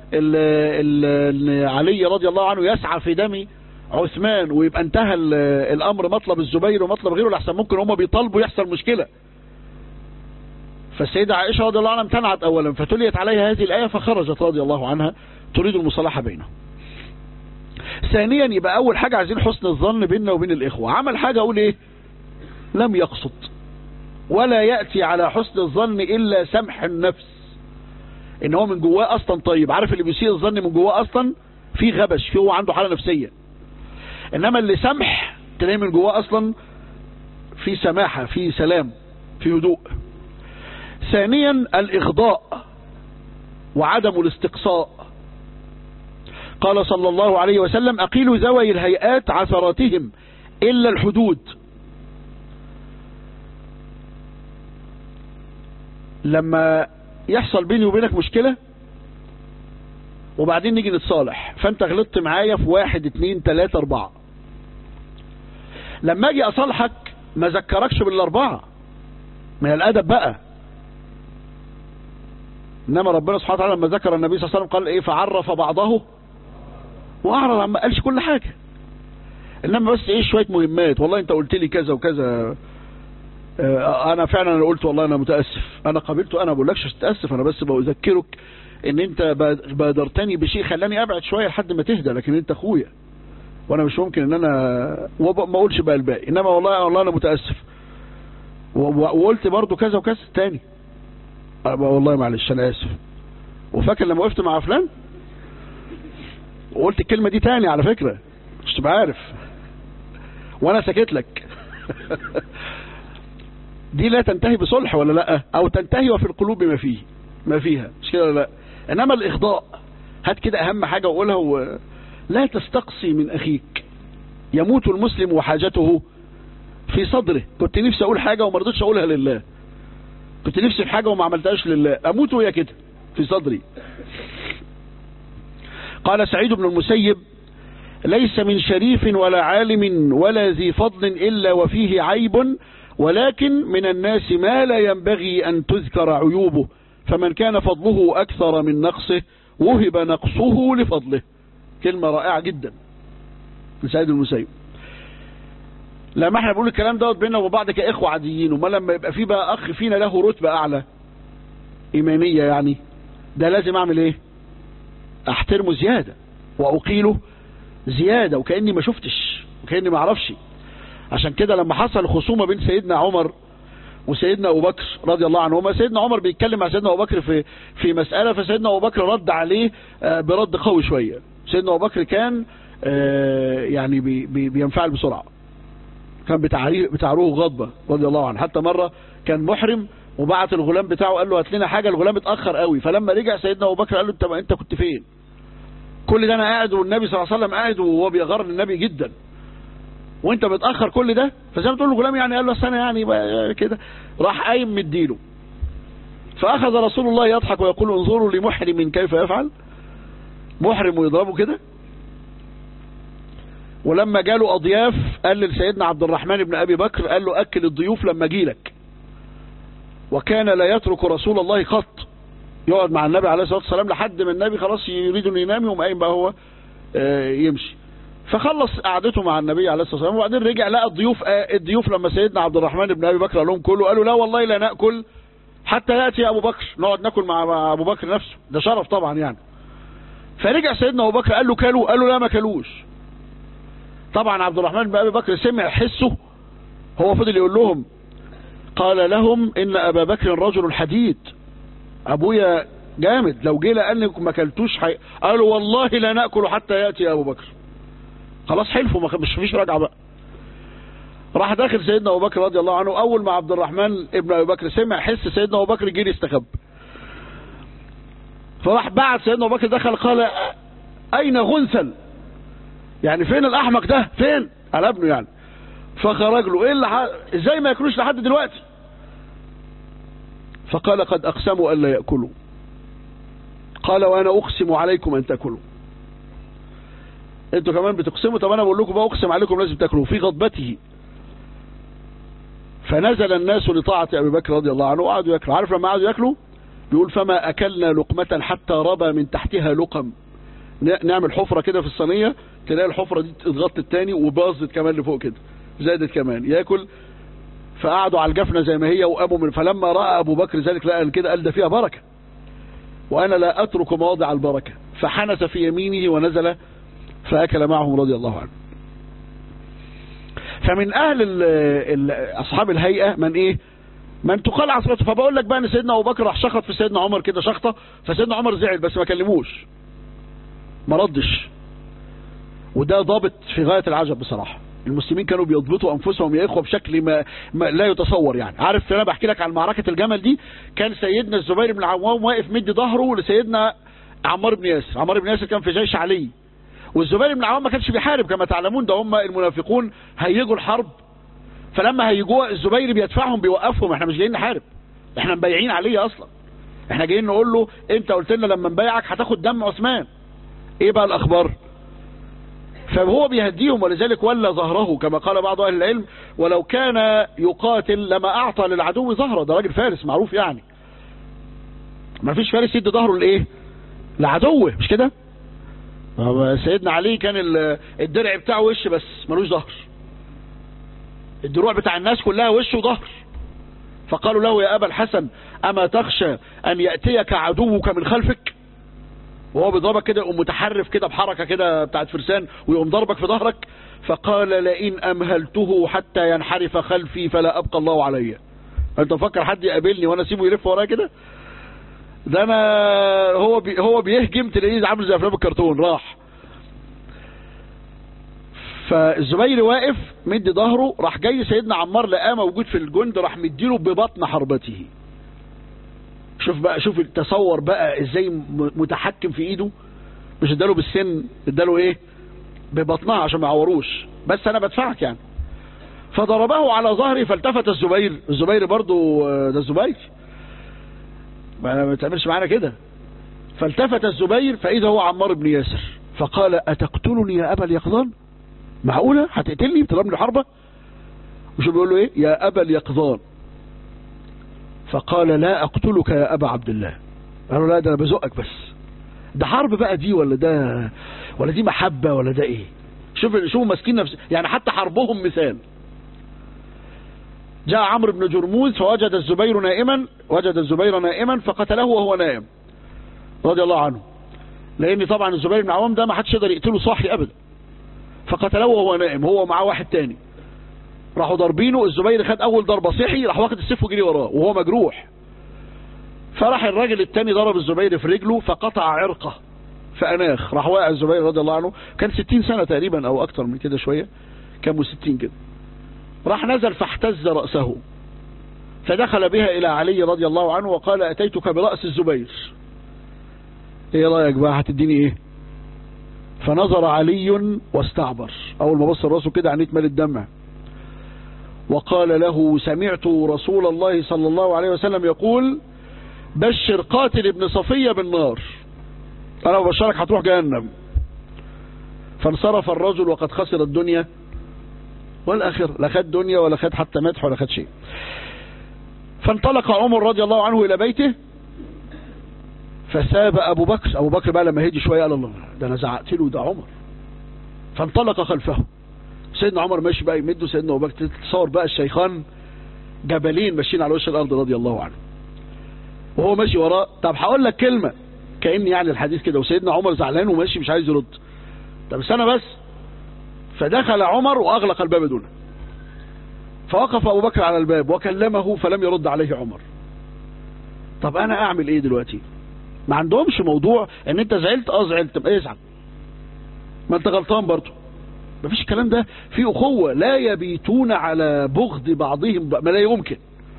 علي رضي الله عنه يسعى في دم عثمان ويبقى انتهى الامر مطلب الزبير ومطلب غيره، لحسن ممكن هم بيطالبوا يحصل مشكله. فالسيدة عائشة رضي الله عنها امتنعت أولا، فتليت عليها هذه الآية فخرجت رضي الله عنها تريد المصالحة بينهم. ثانيا يبقى أول حاجة عايزين حسن الظن بيننا وبين الإخوة. عمل حاجة أقول إيه؟ لم يقصد، ولا يأتي على حسن الظن إلا سمح النفس، إن هو من جواه أصلا طيب. عارف اللي بيسيء الظن من جواه أصلا في غبش، في هو عنده حالة نفسية. إنما اللي سمح تلاقيه من جواه أصلا في سماحة، في سلام، في هدوء. ثانيا الإغضاء وعدم الاستقصاء. قال صلى الله عليه وسلم أقيلوا ذوي الهيئات عثراتهم إلا الحدود. لما يحصل بيني وبينك مشكلة وبعدين نيجي نتصالح، فأنت غلطت معايا في 1 2 3 4، لما أجي أصالحك ما ذكركش بالأربعة، من الأدب بقى. إنما ربنا سبحانه وتعالى لما ذكر النبي صلى الله عليه وسلم قال إيه؟ فعرف بعضه وأعرض عن، ما قالش كل حاجة، إنما بس إيه شوية مهمات. والله أنت قلت لي كذا وكذا، أنا فعلا قلت والله أنا متأسف، أنا قابلته، أنا ما بقولكش تتأسف، أنا بس بذكرك إن أنت بادرتني بشيء خلاني أبعد شوية لحد ما تهدى، لكن أنت أخويا وأنا مش ممكن إن أنا ما أقولش بقى الباقي، إنما والله أنا متأسف وقلت برضو كذا وكذا تاني، والله معلش أنا آسف. وفاكر لما وقفت مع فلان وقلت الكلمة دي تاني على فكرة مش تبقى عارف وأنا سكت لك دي لا تنتهي بصلح ولا لا؟ أو تنتهي وفي القلوب ما فيها، مش كده ولا لا؟ إنما الإخضاء هات كده أهم حاجة وقولها، لا تستقصي من أخيك. يموت المسلم وحاجته في صدره. كنت نفسي أقول حاجة وما رضيتش أقولها لله، كنت نفسي في حاجة وما عملتهاش لله، أموت ويا كده في صدري. قال سعيد بن المسيب ليس من شريف ولا عالم ولا ذي فضل إلا وفيه عيب، ولكن من الناس ما لا ينبغي أن تذكر عيوبه، فمن كان فضله أكثر من نقصه وهب نقصه لفضله. كلمة رائعة جدا من سعيد المسيب. لما احنا بنقول الكلام دوت بيننا وبعض كإخوة عاديين، وما لما يبقى في بقى أخ فينا له رتبة أعلى إيمانية، يعني ده لازم أعمل إيه؟ أحترمه زيادة وأقيله زيادة وكأني ما شفتش وكأني ما أعرفش. عشان كده لما حصل خصومة بين سيدنا عمر وسيدنا أبو بكر رضي الله عنهما. سيدنا عمر بيتكلم مع سيدنا أبو بكر في مسألة، فسيدنا أبو بكر رد عليه برد قوي شوية. سيدنا أبو بكر كان يعني بينفعل بسرعة، كان بتعروه غضبة رضي الله عنه. حتى مرة كان محرم وبعت الغلام بتاعه قال له هات لنا حاجة، الغلام اتأخر قوي، فلما رجع سيدنا أبو بكر قال له انت كنت فين؟ كل ده انا قاعد والنبي صلى الله عليه وسلم قاعد وهو بيغار النبي جدا وانت متأخر كل ده. فزي ما تقول الغلام يعني قال له اصل انا يعني كده، راح قايم مديله. فأخذ رسول الله يضحك ويقول انظروا لمحرم كيف يفعل، محرم ويضربه كده. ولما جاله أضياف قال لسيدنا عبد الرحمن بن أبي بكر قال له أكل الضيوف لما جيلك. وكان لا يترك رسول الله قط، يقعد مع النبي عليه الصلاة والسلام لحد ما النبي خلاص يريد أن ينام، يوم قايم بقى هو يمشي. فخلص قعدته مع النبي عليه الصلاة والسلام، وبعدين رجع لقى الضيوف لما سيدنا عبد الرحمن بن أبي بكر قال لهم كلوا، قالوا لا والله لا نأكل حتى يأتي أبو بكر، نقعد ناكل مع أبو بكر نفسه، ده شرف طبعا يعني. فرجع سيدنا أبو بكر قال له كلوا، قالوا لا ما كلوش. طبعا عبد الرحمن بن أبي بكر سمع حسه، هو فضل يقول لهم قال لهم إن أبا بكر رجل حديد، أبويا جامد، لو جه لأنكم ما كلتوش قالوا والله لا نأكل حتى يأتي أبو بكر. خلاص حلفوا، مش فيش رجعة بقى. راح داخل سيدنا أبو بكر رضي الله عنه، أول ما عبد الرحمن ابن أبي بكر سمع حس سيدنا أبو بكر جه يستخب، فراح بعد سيدنا أبو بكر دخل قال أين غنثل، يعني فين الأحمق ده، فين على ابنه يعني. فخرج له ايه ازاي ما ياكلوش لحد دلوقتي؟ فقال قد أقسموا ألا يأكلوا. قال وأنا أقسم عليكم أن تأكلوا. انتوا كمان بتقسموا، طب أنا بقول لكم بقى أقسم عليكم لازم تأكلوا في غضبته. فنزل الناس لطاعة أبي بكر رضي الله عنه وقعدوا يأكلوا. عارف لما قعدوا يأكلوا بيقول فما أكلنا لقمة حتى ربى من تحتها لقم. نعمل حفرة كده في الصينية تلاقي الحفرة دي اتغطت تاني وباظت كمان لفوق كده، زادت كمان يأكل. فقعدوا على الجفنة زي ما هي وقاموا من. فلما رأى أبو بكر ذلك لقى كده قال ده فيها بركة وأنا لا أترك مواضع البركة، فحنس في يمينه ونزل فأكل معهم رضي الله عنه. فمن أهل أصحاب الهيئة من تقال عصرته. فبقول لك بقى ان سيدنا أبو بكر راح شخط في سيدنا عمر كده شخطة، فسيدنا عمر زعل بس ما كلموش، ما ردش. وده ضابط في غاية العجب بصراحة. المسلمين كانوا بيضبطوا أنفسهم يا إخوة بشكل ما لا يتصور يعني. عارف أنا بحكي لك عن معركة الجمل دي، كان سيدنا الزبير بن العوام واقف مدي ظهره لسيدنا عمار بن ياسر. عمار بن ياسر كان في جيش علي، والزبير بن العوام ما كانش بيحارب كما تعلمون، ده هم المنافقون هيجوا الحرب. فلما هيجوا الزبير بيدفعهم بيوقفهم، احنا مش جايين نحارب، احنا مبايعين عليه اصلا، احنا جايين نقول له انت قلت لنا لما نبايعك هتاخد دم عثمان، ايه بقى الاخبار؟ فهو بيهديهم، ولذلك ولى ظهره كما قال بعض اهل العلم ولو كان يقاتل لما اعطى للعدو ظهره. ده راجل فارس معروف يعني، ما فيش فارس يدي ظهره لايه؟ لعدوه، مش كده؟ سيدنا علي كان الدرع بتاعه وش بس ملوش ظهر، الدروع بتاع الناس كلها وش وظهر. فقالوا له يا أبا الحسن أما تخشى أن يأتيك عدوك من خلفك، وهو بيضربك كده يقوم متحرف كده بحركة كده بتاعت فرسان ويقوم ضربك في ظهرك. فقال لئن أمهلته حتى ينحرف خلفي فلا أبقى الله علي. أنت مفكر حد يقابلني وأنا أسيبه يلف ورايا كده؟ ده أنا هو بيهجم تلاقيه عامل زي أفلام الكرتون راح. فالزبير واقف مدي ظهره، راح جاي سيدنا عمار لقاه موجود في الجند، راح مديله ببطن حربته. شوف بقى، شوف التصور بقى ازاي متحكم في ايده، مش اداله بالسن، اداله ايه؟ ببطنها عشان ما يعوروش، بس انا بدفعك يعني. فضربه على ظهري فالتفت الزبير برضو ده الزبير ما تعملش معانا كده. فالتفت الزبير فاذا هو عمار بن ياسر فقال اتقتلني يا ابا اليقظان؟ معقولة هتقتلني بتضربني حربة؟ وشو بيقول له ايه؟ يا ابا اليقظان. فقال لا اقتلك يا ابا عبد الله. قالوا لا ده انا بزقك بس. ده حرب بقى دي ولا دي محبة ولا ده ايه؟ شوفوا ماسكين نفس يعني، حتى حربهم مثال. جاء عمرو بن جرموز فوجد الزبير نائما فقتله وهو نائم رضي الله عنه، لان طبعا الزبير بن عوام ده ما حدش يقدر يقتله صاحي ابدا. فقتله وهو نائم، هو معاه واحد تاني. راحوا ضاربينه، الزبير خد اول ضربه صحي، راح واخد السيف وجري وراه وهو مجروح. فراح الراجل التاني ضرب الزبير في رجله فقطع عرقه فأناخ، راح واقع الزبير رضي الله عنه، كان 60 سنة تقريبا او اكتر من كده شوية، كان 60 كده. راح نزل فاحتز رأسه، فدخل بها الى علي رضي الله عنه وقال اتيتك برأس الزبير، ايه رأيك بقى هتديني ايه؟ فنظر علي واستعبر، اول ما بص راسه كده عينيه مال الدمع، وقال له سمعت رسول الله صلى الله عليه وسلم يقول بشر قاتل ابن صفية بالنار، انا ببشرك هتروح جهنم. فانصرف الرجل وقد خسر الدنيا والآخرة، لا خد دنيا ولا خد حتى مدح ولا خد شيء. فانطلق عمر رضي الله عنه الى بيته، فساب ابو بكر. ابو بكر بقى لما هدي شويه قال الله ده انا زعقت له ده عمر، فانطلق خلفه. سيدنا عمر ماشي بقى يمده، سيدنا ابو بكر تصور بقى الشيخان جبلين ماشيين على وش الارض رضي الله عنه وهو ماشي وراه. طب هقول لك كلمه كأن يعني الحديث كده، وسيدنا عمر زعلان وماشي مش عايز يرد. طب استنى بس. فدخل عمر واغلق الباب دونه، فوقف ابو بكر على الباب وكلمه فلم يرد عليه عمر. طب انا اعمل ايه دلوقتي؟ ما عندهمش موضوع ان انت زعلت زعلت تبقى ازعل، ما انت غلطان برضه، ما فيش الكلام ده. في اخوه لا يبيتون على بغض بعضهم، ما لا يمكن.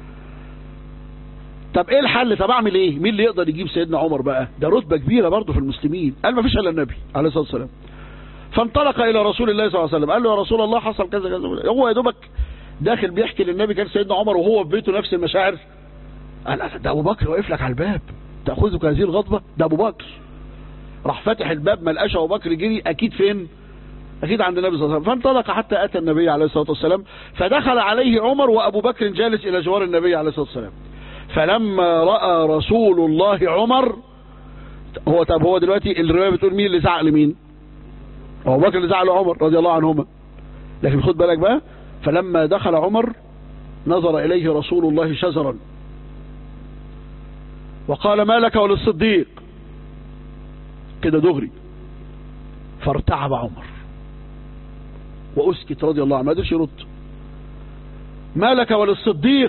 طب ايه الحل؟ طب اعمل ايه؟ مين اللي يقدر يجيب سيدنا عمر بقى؟ ده رتبه كبيره برضه في المسلمين. قال ما فيش الا النبي عليه الصلاه والسلام. فانطلق الى رسول الله صلى الله عليه وسلم، قال له يا رسول الله حصل كذا كذا. هو يا دوبك داخل بيحكي للنبي كان سيدنا عمر وهو في بيته نفس المشاعر. قال ده ابو بكر واقف لك على الباب تاخذك هذه الغضبه؟ ده ابو بكر. راح فاتح الباب ما لقاش ابو بكر، جري اكيد فين؟ اكيد عند النبي صلى الله عليه وسلم. فانطلق حتى اتى النبي عليه الصلاه والسلام، فدخل عليه عمر وابو بكر جالس الى جوار النبي عليه الصلاه والسلام. فلما راى رسول الله عمر، هو دلوقتي الروايه بتقول مين اللي زعق لمين؟ ابو بكر اللي زعق لعمر رضي الله عنهما. لكن خد بالك بقى، فلما دخل عمر نظر اليه رسول الله شزرا وقال ما لك وللصديق، كده دغري. فارتعب عمر واسكت رضي الله عنه، ما قدرش يرد. ما لك وللصديق،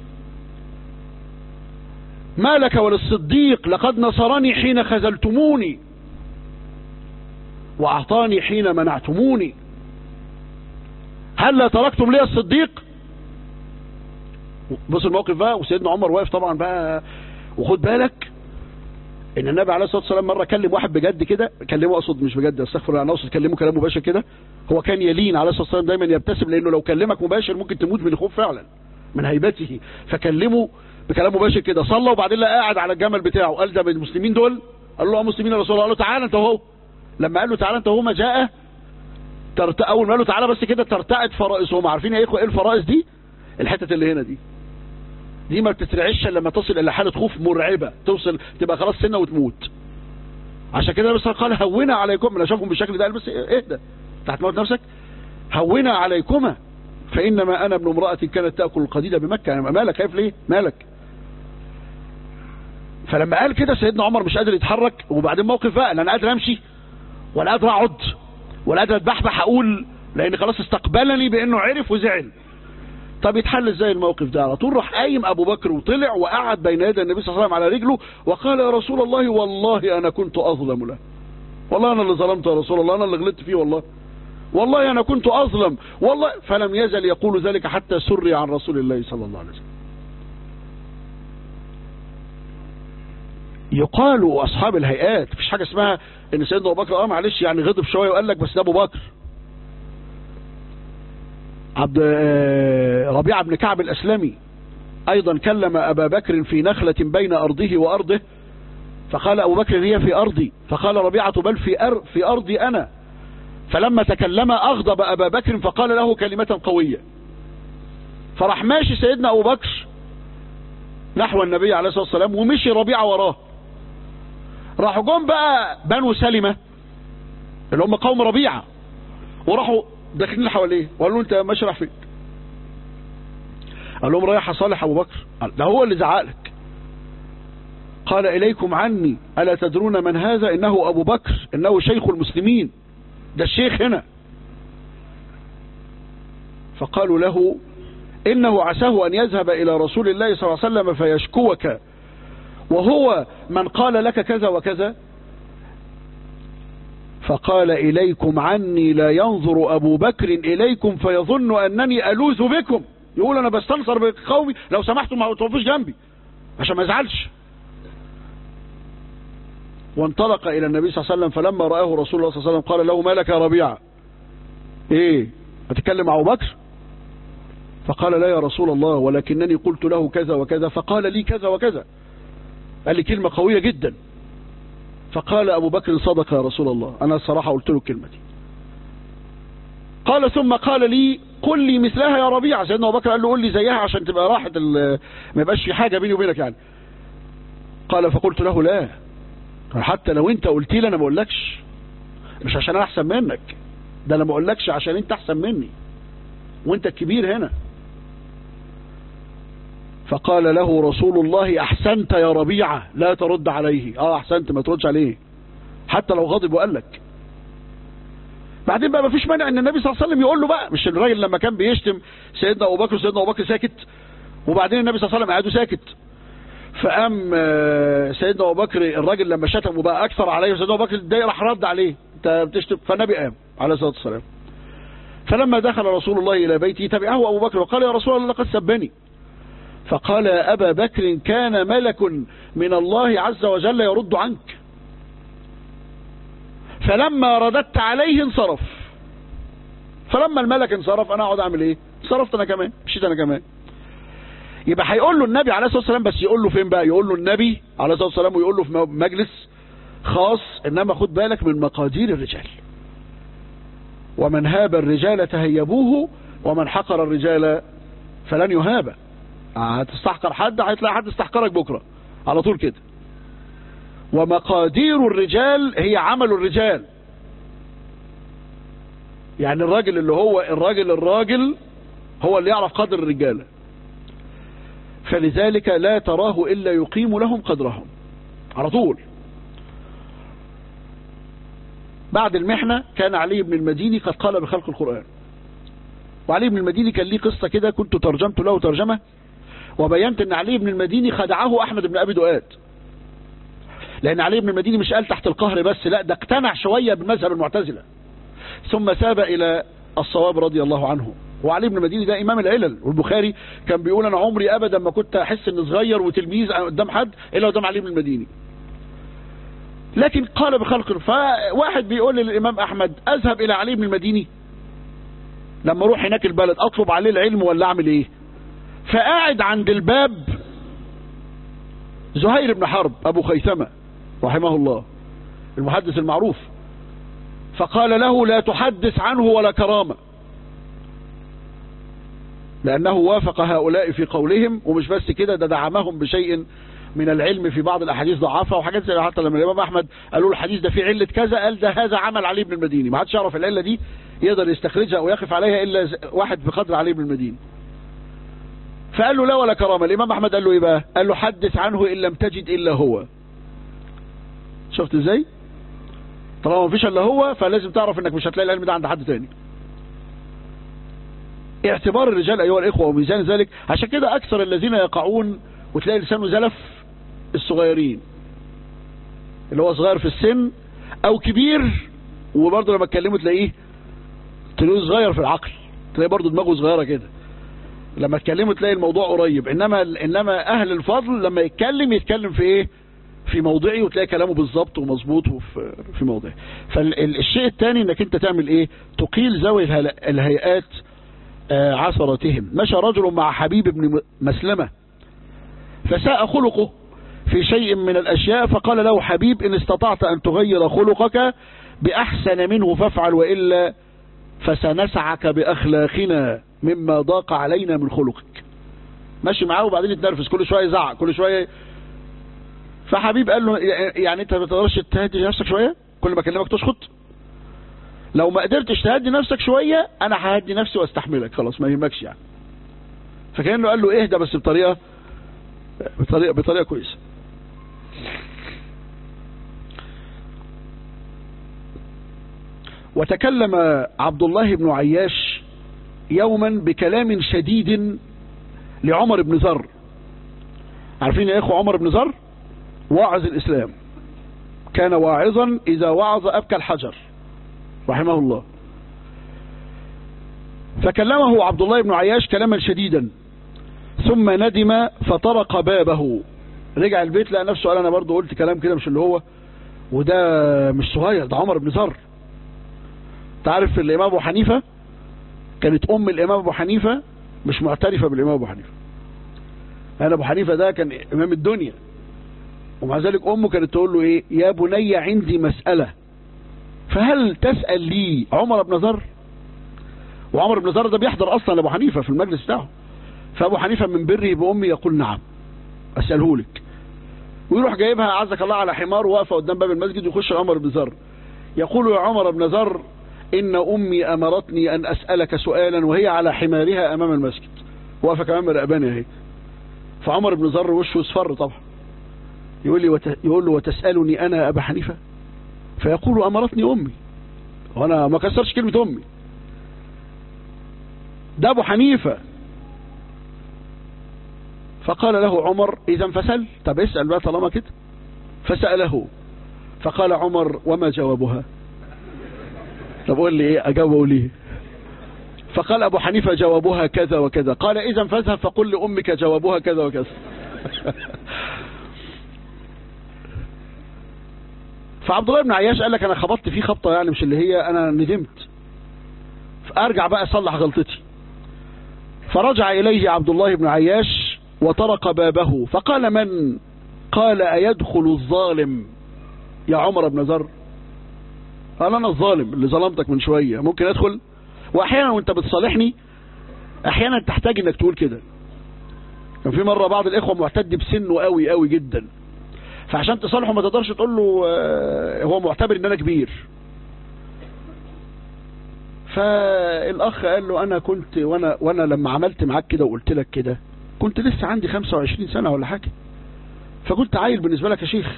ما لك وللصديق، لقد نصرني حين خذلتموني واعطاني حين منعتموني، هل لا تركتم لي الصديق؟ بص الموقف بقى، وسيدنا عمر واقف طبعا بقى. وخد بالك ان النبي عليه الصلاه والسلام مره كلم واحد بجد كده، كلمه اقصد مش بجد، استغفر الله، انا اقصد كلمه كلام مباشر كده. هو كان يلين عليه الصلاه والسلام دايما يبتسم، لانه لو كلمك مباشر ممكن تموت من الخوف فعلا من هيبته. فكلمه بكلام مباشر كده. صلى وبعدين لقى قاعد على الجمل بتاعه، قال ده من المسلمين دول؟ قال له مسلمين يا رسول الله. قال له تعالى انت اهو. لما قال له تعالى انت اهو ما جاء اول ما قال له تعالى بس كده ترتعد فرائسهم. عارفين ايه الفرائس دي؟ الحته اللي هنا دي ما بتترعش لما تصل الى حاله خوف مرعبه، توصل تبقى خلاص سنه وتموت. عشان كده النبي قال هونا عليكم، انا اشوفكم بالشكل ده بس اهدى، انت هتموت نفسك. هونا عليكما فانما انا ابن امراه كانت تاكل القديد بمكه. يعني مالك خايف ليه؟ مالك؟ فلما قال كده سيدنا عمر مش قادر يتحرك. وبعدين موقف بقى، لا انا قادر امشي ولا قادر اقعد ولا قادر اتبحبح اقول، لان خلاص استقبلني بانه عرف وزعل. طب يتحل ازاي الموقف ده؟ على طول راح قايم ابو بكر وطلع وقعد بين يدي النبي صلى الله عليه وسلم على رجله وقال يا رسول الله والله انا كنت اظلم له، والله انا اللي ظلمت يا رسول الله، انا اللي غلطت فيه، والله انا كنت اظلم والله. فلم يزل يقول ذلك حتى سري عن رسول الله صلى الله عليه وسلم. يقال اصحاب الهيئات، مفيش حاجه اسمها ان سيدنا ابو بكر معلش يعني غضب شويه وقال لك بس ده ابو بكر. ربيعة بن كعب الأسلمي أيضا كلم أبا بكر في نخلة بين أرضه وأرضه، فقال أبو بكر هي في أرضي، فقال ربيعة بل في أرضي أنا. فلما تكلم أغضب أبا بكر فقال له كلمة قوية، فراح ماشي سيدنا أبو بكر نحو النبي عليه الصلاة والسلام ومشي ربيعة وراه. راحوا جم بقى بنو سلمة اللي هم قوم ربيعة، وراحوا داخلين حواليه وقالوا له انت ماشي رايح فين؟ قال لهم رايح اصالح ابو بكر. ده هو اللي زعق لك. قال اليكم عني الا تدرون من هذا؟ انه ابو بكر، انه شيخ المسلمين، ده الشيخ هنا. فقالوا له إنه عساه أن يذهب إلى رسول الله صلى الله عليه وسلم فيشكوك وهو من قال لك كذا وكذا. فقال إليكم عني لا ينظر أبو بكر إليكم فيظن أنني ألوذ بكم، يقول أنا بستنصر بقومي، لو سمحتوا ما توقفوش جنبي عشان ما يزعلش. وانطلق إلى النبي صلى الله عليه وسلم، فلما رآه رسول الله صلى الله عليه وسلم قال له ما لك يا ربيعة، إيه هتكلم مع أبو بكر؟ فقال لا يا رسول الله ولكنني قلت له كذا وكذا فقال لي كذا وكذا، قال لي كلمة قوية جدا. فقال أبو بكر صدق يا رسول الله، أنا الصراحة قلت له الكلمة دي. قال ثم قال لي قل لي مثلها يا ربيعة. سيدنا أبو بكر قال له قل لي زيها عشان تبقى راحة ما يبقاش في حاجة بيني وبينك يعني. قال فقلت له لا، حتى لو انت قلت لي انا ما اقولكش، مش عشان انا احسن منك، ده انا ما اقولكش عشان انت احسن مني وانت الكبير هنا. فقال له رسول الله احسنت يا ربيعة لا ترد عليه. احسنت، ما تردش عليه حتى لو غضب وقال لك. بعدين بقى ما فيش مانع ان النبي صلى الله عليه وسلم يقول له بقى، مش الراجل لما كان بيشتم سيدنا ابو بكر سيدنا ابو بكر ساكت، وبعدين النبي صلى الله عليه وسلم قعده ساكت، فقام سيدنا ابو بكر الراجل لما شتم وبقى اكثر عليه، سيدنا ابو بكر اتضايق راح رد عليه انت بتشتم، فالنبي قام عليه الصلاه والسلام. فلما دخل رسول الله الى بيته تبعه ابو بكر وقال يا رسول الله لقد سبني. فقال يا ابا بكر كان ملك من الله عز وجل يرد عنك، فلما رددت عليه انصرف. فلما الملك انصرف انا اقعد اعمل ايه؟ انصرفت انا كمان، مشيت انا كمان. يبقى هيقول له النبي عليه الصلاه والسلام، بس يقول له فين بقى؟ يقول له النبي عليه الصلاه والسلام ويقول له في مجلس خاص، انما خد بالك من مقادير الرجال. ومن هاب الرجال تهيبوه ومن حقر الرجال فلن يهاب. هتستحقر حد هتلاقي حد استحقرك بكره على طول كده. ومقادير الرجال هي عمل الرجال، يعني الراجل اللي هو الراجل هو اللي يعرف قدر الرجاله، فلذلك لا تراه إلا يقيم لهم قدرهم على طول. بعد المحنة كان علي بن المديني قد قال بخلق القرآن، وعلي بن المديني كان ليه قصة كده كنت ترجمت له ترجمة، وبينت ان علي بن المديني خدعه احمد بن ابي دؤاد، لان علي بن المديني مش قال تحت القهر بس، لا ده اقتنع شوية بالمذهب المعتزلة ثم ساب الى الصواب رضي الله عنه. وعلي بن المديني ده امام العلل، والبخاري كان بيقول انا عمري ابدا ما كنت احس اني صغير وتلميذ قدام حد الا قدام علي بن المديني، لكن قال بخلق. فواحد بيقول للامام احمد اذهب الى علي بن المديني لما اروح هناك البلد اطلب عليه العلم ولا اعمل ايه؟ فقاعد عند الباب زهير بن حرب ابو خيثمة رحمه الله المحدث المعروف، فقال له لا تحدث عنه ولا كرامة، لأنه وافق هؤلاء في قولهم، ومش بس كده ده دعمهم بشيء من العلم في بعض الأحاديث ضعافة وحاجات زي، حتى لما الإمام أحمد قالوا الحديث ده فيه علة كذا قال ده هذا عمل علي بن المديني، ما حدش يعرف العلة دي يقدر يستخرجها أو يقف عليها إلا واحد بقدر علي بن المديني. فقال له لا ولا كرامة. الإمام أحمد قال له إيه بقى؟ قال له حدث عنه إن لم تجد إلا هو. شفت إزاي؟ طالما ما فيش إلا هو فلازم تعرف إنك مش هتلاقي العلم ده عند حد تاني. اعتبار الرجال أيها الإخوة وميزان ذلك، عشان كده أكثر الذين يقعون وتلاقي لسانه زلف الصغيرين، اللي هو صغير في السن أو كبير وبرضه لما تكلمه تلاقيه صغير في العقل، تلاقيه برضه دماغه صغيرة كده، لما تكلمه تلاقي الموضوع قريب. إنما أهل الفضل لما يتكلم في إيه؟ في موضعي، وتلاقي كلامه بالظبط ومظبوط في موضعه. فالشيء الثاني إنك أنت تعمل إيه؟ تقيل ذوي الهيئات عثرتهم. مشى رجل مع حبيب بن مسلمة فساء خلقه في شيء من الأشياء، فقال له حبيب إن استطعت أن تغير خلقك بأحسن منه فافعل، وإلا فسنسعك بأخلاقنا مما ضاق علينا من خلقك. ماشي معاه وبعدين يتنرفز كل شوية يزعق كل شوية. فحبيب قال له يعني انت ما تقدرش تهدي نفسك شوية؟ كل ما اكلمك تسكت؟ لو ما قدرتش تهدي نفسك شوية انا ههدي نفسي واستحملك خلاص ما يهمكش يعني. فكأنه قال له اهدى بس بطريقة كويسة. وتكلم عبد الله بن عياش يوما بكلام شديد لعمر بن ذر. عارفين يا اخوة عمر بن ذر واعظ الإسلام، كان واعظا إذا وعظ أبكى الحجر رحمه الله. فكلمه عبد الله بن عياش كلاما شديدا ثم ندم فطرق بابه. رجع البيت لقى نفسه قال أنا برضو قلت كلام كده مش اللي هو، وده مش صغير، ده عمر بن ذر. تعرف الإمام أبو حنيفة كانت أم الإمام أبو حنيفة مش معترفة بالإمام أبو حنيفة. أنا أبو حنيفة ده كان إمام الدنيا، ومع ذلك أمه كانت تقول له إيه؟ يا بني عندي مسألة فهل تسأل لي عمر بن ذر؟ وعمر بن ذر ده بيحضر أصلا لأبو حنيفة في المجلس بتاعه. فأبو حنيفة من بره بأمي يقول نعم أسأله لك، ويروح جايبها عزك الله على حمار واقفة قدام باب المسجد، ويخش عمر بن ذر يقول يا عمر بن ذر إن أمي أمرتني أن أسألك سؤالا وهي على حمارها أمام المسجد، واقفة كمان مرقبانة اهي. فعمر بن ذر وشه اصفر طبعا، يقول له وتسألني أنا أبا حنيفة؟ فيقول أمرتني أمي، وأنا ما كسرش كلمة أمي. ده أبو حنيفة. فقال له عمر إذا فسأل، طب اسأل بقى طالما كده. فسأله فقال عمر وما جوابها؟ طب قول لي ايه اجاوبه ليه؟ فقال ابو حنيفة جوابها كذا وكذا. قال اذا فاذهب فقل لامك جوابها كذا وكذا. فعبد الله بن عياش قال لك انا خبطت فيه خبطه يعني مش اللي هي، انا ندمت فارجع بقى اصلح غلطتي. فرجع اليه عبد الله بن عياش وطرق بابه فقال من؟ قال ايدخل الظالم يا عمر بن ذر؟ قال انا الظالم اللي ظلمتك من شوية ممكن ادخل؟ واحيانا وانت بتصالحني احيانا تحتاج انك تقول كده. كان في مرة بعض الاخوة معتد بسنه قوي قوي جدا، فعشان تصالحه ما تقدرش تقول له هو معتبر ان انا كبير. فالاخ قال له انا كنت وانا لما عملت معاك كده وقلت لك كده كنت لسه عندي 25 سنة ولا حاجة، فكنت عيل بالنسبة لك يا شيخ.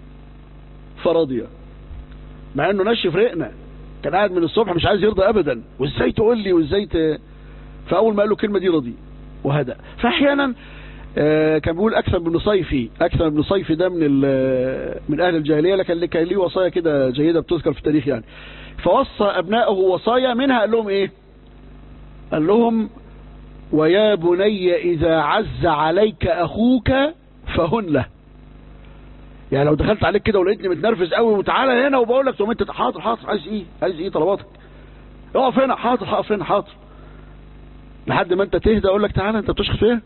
فرضي مع انه نشف رقنا، كان قاعد من الصبح مش عايز يرضى ابدا، وازاي تقول لي وازاي فاول ما قال له الكلمه دي رضي وهدأ. فاحيانا كان بيقول اكثر بن صيفي ده من اهل الجاهليه، لكن كان ليه وصايا كده جيده بتذكر في التاريخ يعني. فوصى ابنائه وصايا منها قال لهم ايه؟ قال لهم ويا بني اذا عز عليك اخوك فهن له. يعني لو دخلت عليك كده ولقيتني متنرفز قوي وتعالى هنا وبقول لك تقوم انت حاضر عايز ايه طلباتك؟ اقف هنا حاضر هقف هنا حاضر، لحد ما انت تهدى اقول لك تعالى انت بتشخص فيها.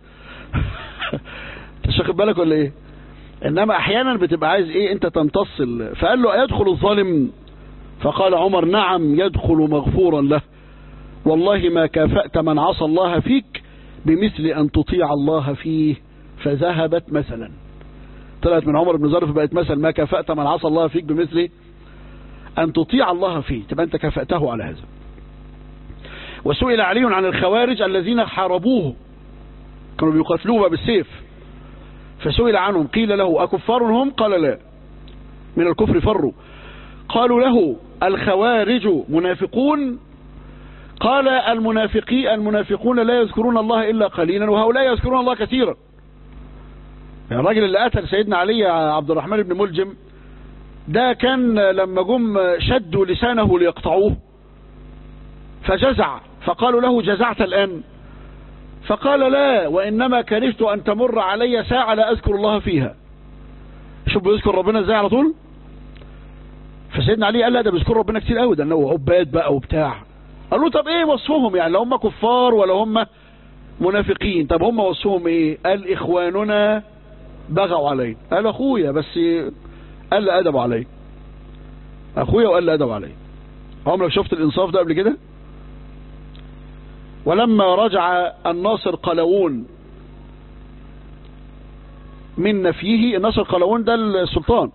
انت مش واخد بالك ولا ايه؟ انما احيانا بتبقى عايز ايه انت تمتص. فقال له ايدخل الظالم؟ فقال عمر نعم يدخل مغفورا له، والله ما كافأت من عصى الله فيك بمثل ان تطيع الله فيه. فذهبت مثلا، طلعت من عمر بن ذر فبقت مثل ما كافأت من عصى الله فيك بمثل أن تطيع الله فيه، تبقى أنت كافأته على هذا. وسئل علي عن الخوارج الذين حاربوه كانوا بيقاتلوه بالسيف، فسئل عنهم قيل له أكفار هم؟ قال لا، من الكفر فروا. قالوا له الخوارج منافقون؟ قال المنافقون لا يذكرون الله إلا قليلا وهؤلاء يذكرون الله كثيرا. يعني الراجل اللي قتل سيدنا علي عبد الرحمن بن ملجم ده كان لما جم شدوا لسانه ليقطعوه فجزع، فقالوا له جزعت الآن؟ فقال لا، وإنما كرهت أن تمر علي ساعة لا أذكر الله فيها. شوف بيذكر ربنا ازاي على طول. فسيدنا علي قال لا ده بيذكر ربنا كتير قوي، ده انه عباد بقى وبتاع. قال له طب ايه وصفهم؟ يعني لو هم كفار ولا هم منافقين؟ طب هم وصفهم ايه؟ قال اخواننا بغوا علي. قال اخويا بس قال لا ادب علي، اخويا وقال لا ادب علي. عمرك شفت الانصاف ده قبل كده؟ ولما رجع الناصر قلاوون من نفيه، الناصر قلاوون ده السلطان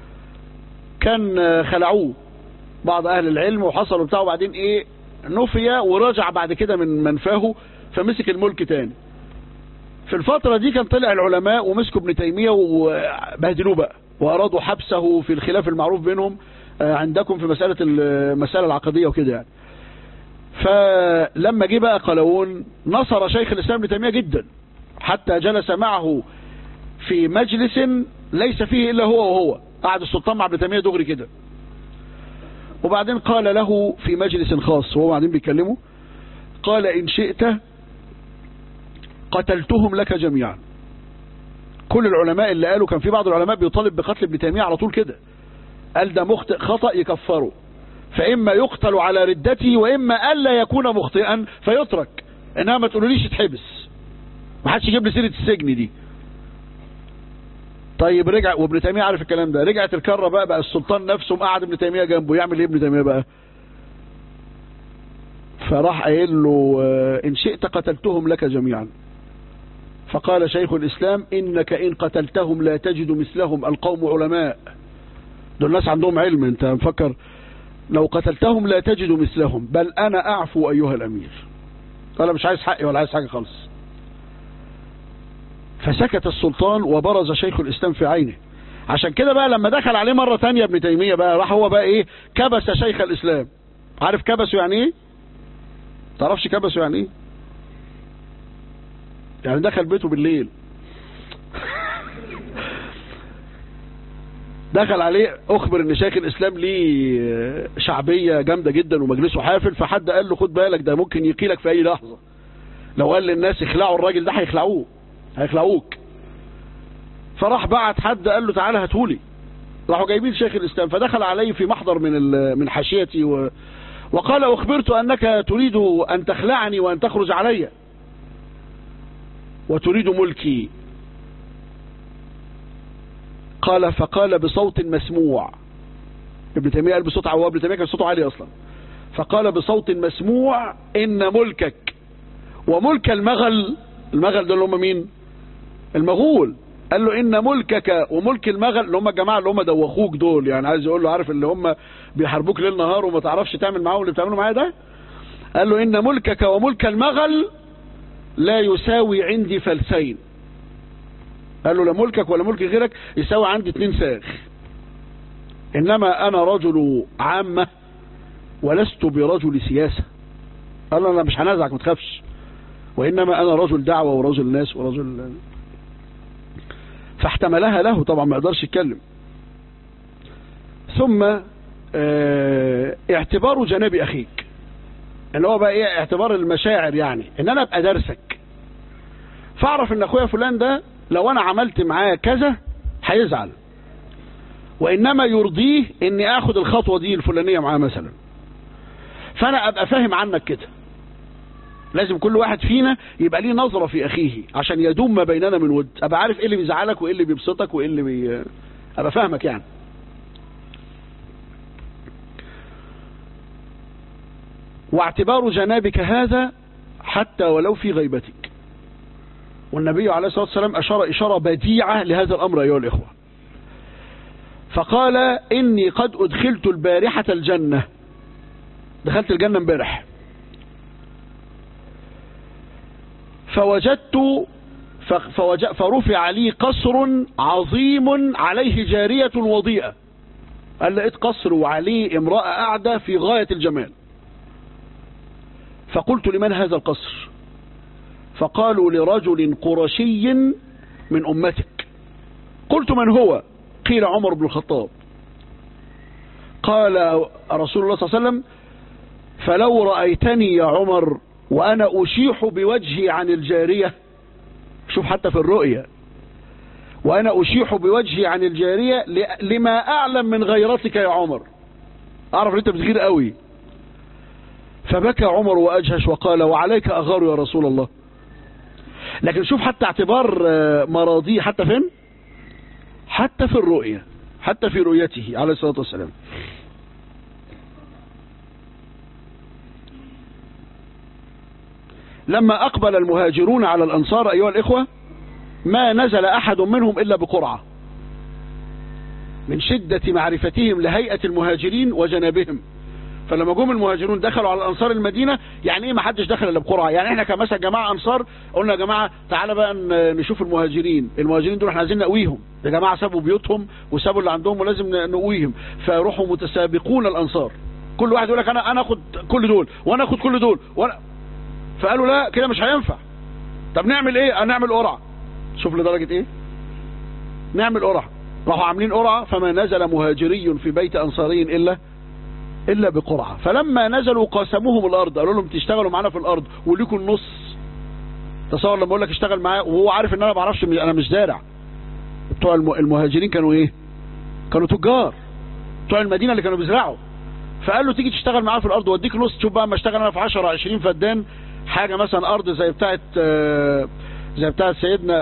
كان خلعوه بعض اهل العلم وحصلوا بتاعه، وبعدين ايه نفي ورجع بعد كده من منفاه فمسك الملك تاني. في الفترة دي كان طلع العلماء ومسكوا ابن تيمية وبهدلوه بقى وارادوا حبسه في الخلاف المعروف بينهم عندكم في المسألة العقدية وكده يعني. فلما جه بقى قلاوون نصر شيخ الإسلام ابن تيمية جدا، حتى جلس معه في مجلس ليس فيه إلا هو وهو، قعد السلطان مع ابن تيمية دغري كده. وبعدين قال له في مجلس خاص وهو بعدين بيكلمه، قال إن شئت قتلتهم لك جميعا. كل العلماء اللي قالوا، كان في بعض العلماء بيطالب بقتل ابن تيمية على طول كده، قال ده مخطئ خطأ يكفره، فإما يقتل على ردته وإما ألا يكون مخطئا فيترك، إنها ما تقولوليش اتحبس، ما حدش يجيب لي سيرة السجن دي. طيب رجع، وابن تيمية عارف الكلام ده، رجعت الكرة بقى السلطان نفسه مقعد ابن تيمية جنبه، يعمل ايه ابن تيمية بقى؟ فراح قايل له إن شئت قتلتهم لك جميعا. فقال شيخ الإسلام إنك إن قتلتهم لا تجد مثلهم، القوم علماء، دول الناس عندهم علم، انت مفكر لو قتلتهم لا تجد مثلهم، بل أنا أعفو أيها الأمير. قال مش عايز حقي ولا عايز حاجة خالص. فسكت السلطان وبرز شيخ الإسلام في عينه. عشان كده بقى لما دخل عليه مرة تانية ابن تيمية بقى، راح هو بقى ايه، كبس شيخ الإسلام. عارف كبسه يعني ايه؟ تعرفش كبسه يعني ايه؟ يعني دخل بيته بالليل دخل عليه، اخبر ان شيخ الاسلام ليه شعبية جامدة جدا ومجلسه حافل، فحد قال له خد بالك ده ممكن يقيلك في اي لحظة، لو قال للناس اخلعوا الراجل ده هيخلعوك. فراح بعت حد قال له تعالى هاتولي، راحوا جايبين شيخ الاسلام، فدخل عليه في محضر من حاشيتي وقال اخبرت انك تريد ان تخلعني وان تخرج علي وتريد ملكي. فقال بصوت مسموع، ابن تيمية قال بصوت عواب، ابن تيمية كان صوته عالي اصلا، فقال بصوت مسموع ان ملكك وملك المغل دول اللي هم مين؟ المغول. قال له ان ملكك وملك المغل، اللي هم الجماعه اللي هم دوخوك دول، يعني عايز يقول له عارف اللي هم بيحاربوك ليل نهار وما تعرفش تعمل معاهم اللي بتعملوا معايا ده. قال له ان ملكك وملك المغل لا يساوي عندي فلسين. قال له لا ملكك ولا ملك غيرك يساوي عندي 2 ساغ، انما انا رجل عامة ولست برجل سياسة. قال له انا مش هنازعك ما تخافش، وانما انا رجل دعوة ورجل ناس ورجل. فاحتملها له طبعا، ما يقدرش يتكلم. ثم اعتبار جناب اخيك، اللي هو بقى ايه، اعتبار المشاعر، يعني ان انا ابقى درسك، فاعرف ان اخويا فلان ده لو انا عملت معاه كذا هيزعل، وانما يرضيه اني اخد الخطوة دي الفلانية معاه مثلا، فانا ابقى فاهم عنك كده. لازم كل واحد فينا يبقى ليه نظرة في اخيه عشان يدوم ما بيننا من ود، ابقى عارف ايه اللي بيزعلك وايه اللي بيبسطك وايه اللي ابقى فاهمك يعني. واعتبار جنابك هذا حتى ولو في غيبتك. والنبي عليه الصلاة والسلام أشار إشارة بديعة لهذا الأمر أيها الإخوة، فقال إني قد أدخلت البارحة الجنة، دخلت الجنة امبارح، فرفع لي قصر عظيم عليه جارية وضيئة. قال لقيت قصر وعليه امرأة قاعدة في غاية الجمال، فقلت لمن هذا القصر؟ فقالوا لرجل قرشي من أمتك. قلت من هو؟ قيل عمر بن الخطاب. قال رسول الله صلى الله عليه وسلم فلو رأيتني يا عمر وأنا أشيح بوجهي عن الجارية، شوف حتى في الرؤية، وأنا أشيح بوجهي عن الجارية لما أعلم من غيرتك يا عمر، أعرف أن أنت بتغير قوي. فبكى عمر وأجهش وقال وعليك أغار يا رسول الله. لكن شوف حتى اعتبار مراضيه حتى فين؟ حتى في الرؤية، حتى في رؤيته عليه الصلاة والسلام. لما أقبل المهاجرون على الأنصار أيها الإخوة ما نزل أحد منهم إلا بقرعة من شدة معرفتهم لهيئة المهاجرين وجنابهم. فلما جم المهاجرون دخلوا على الأنصار المدينة، يعني ايه ما حدش دخل الا بقرعة؟ يعني احنا كمثلا جماعة أنصار قلنا يا جماعة تعالى بقى نشوف المهاجرين دول احنا عايزين نقويهم، يا جماعة سابوا بيوتهم وسابوا اللي عندهم ولازم نقويهم، فيروحوا متسابقون الأنصار كل واحد يقول لك انا اخد كل دول وانا اخد كل دول فقالوا لا كده مش هينفع. طب نعمل ايه؟ نعمل قرعه. شوف لدرجه ايه؟ نعمل قرعه. راحوا عاملين قرعه، فما نزل مهاجري في بيت انصاري الا بقرعه. فلما نزلوا قاسموهم الارض، قالوا لهم تشتغلوا معانا في الارض وليكم النص. تصور لما اقول لك اشتغل معايا وهو عارف ان انا ما بعرفش، انا مش زارع. بتوع المهاجرين كانوا ايه؟ كانوا تجار بتوع المدينه اللي كانوا بيزرعوا. فقال له تيجي تشتغل معايا في الارض واديك نص. شوف بقى ما اشتغل انا في 10 20 فدان، حاجه مثلا ارض زي بتاعه سيدنا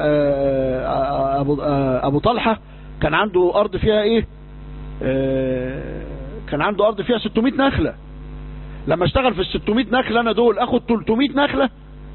ابو طلحه، كان عنده ارض فيها ايه؟ كان عنده ارض فيها 600 نخله. لما اشتغل في ال 600 نخله انا دول اخد 300 نخله،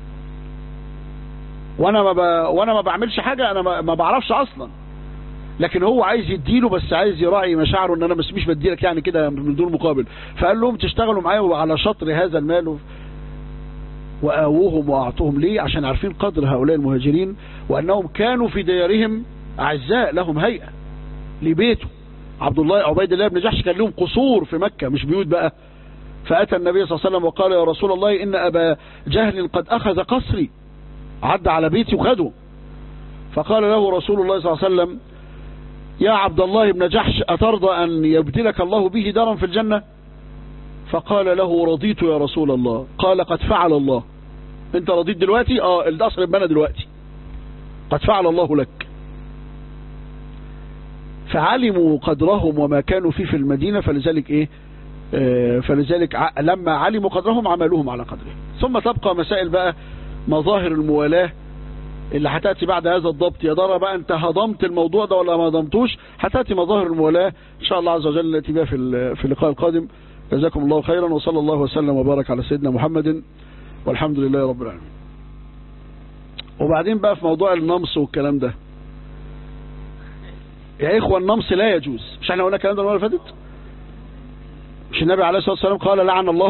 وانا ما بعملش حاجه، انا ما بعرفش اصلا. لكن هو عايز يديله، بس عايز يراعي مشاعره ان انا مش بديلك يعني كده من دون مقابل. فقال لهم تشتغلوا معايا على شطر هذا المال. وآووهم وأعطوهم. ليه؟ عشان عارفين قدر هؤلاء المهاجرين، وأنهم كانوا في ديارهم أعزاء لهم هيئة لبيته. عبيد الله بن جحش كان لهم قصور في مكة مش بيوت بقى. فأتى النبي صلى الله عليه وسلم وقال يا رسول الله إن أبا جهل قد أخذ قصري، عدى على بيتي وخده. فقال له رسول الله صلى الله عليه وسلم يا عبد الله بن جحش أترضى أن يبدلك الله به دارا في الجنة؟ فقال له رضيت يا رسول الله. قال قد فعل الله. انت رضيت دلوقتي؟ القصر اتبنى دلوقتي، قد فعل الله لك. فعلموا قدرهم وما كانوا فيه في المدينة، فلذلك ايه؟ فلذلك لما علموا قدرهم عملوهم على قدرهم. ثم تبقى مسائل بقى مظاهر الموالاة اللي هتأتي بعد هذا الضبط. يا ترى بقى انت هضمت الموضوع ده ولا ما هضمتوش؟ هتأتي مظاهر الموالاة ان شاء الله عز وجل التي بها في اللقاء القادم. جزاكم الله خيرا، وصلى الله وسلم وبارك على سيدنا محمد، والحمد لله رب العالمين. وبعدين بقى في موضوع النمص والكلام ده، يا إخوة النمص لا يجوز. مش احنا قلنا الكلام ده المرة اللي فاتت؟ مش النبي عليه الصلاة والسلام قال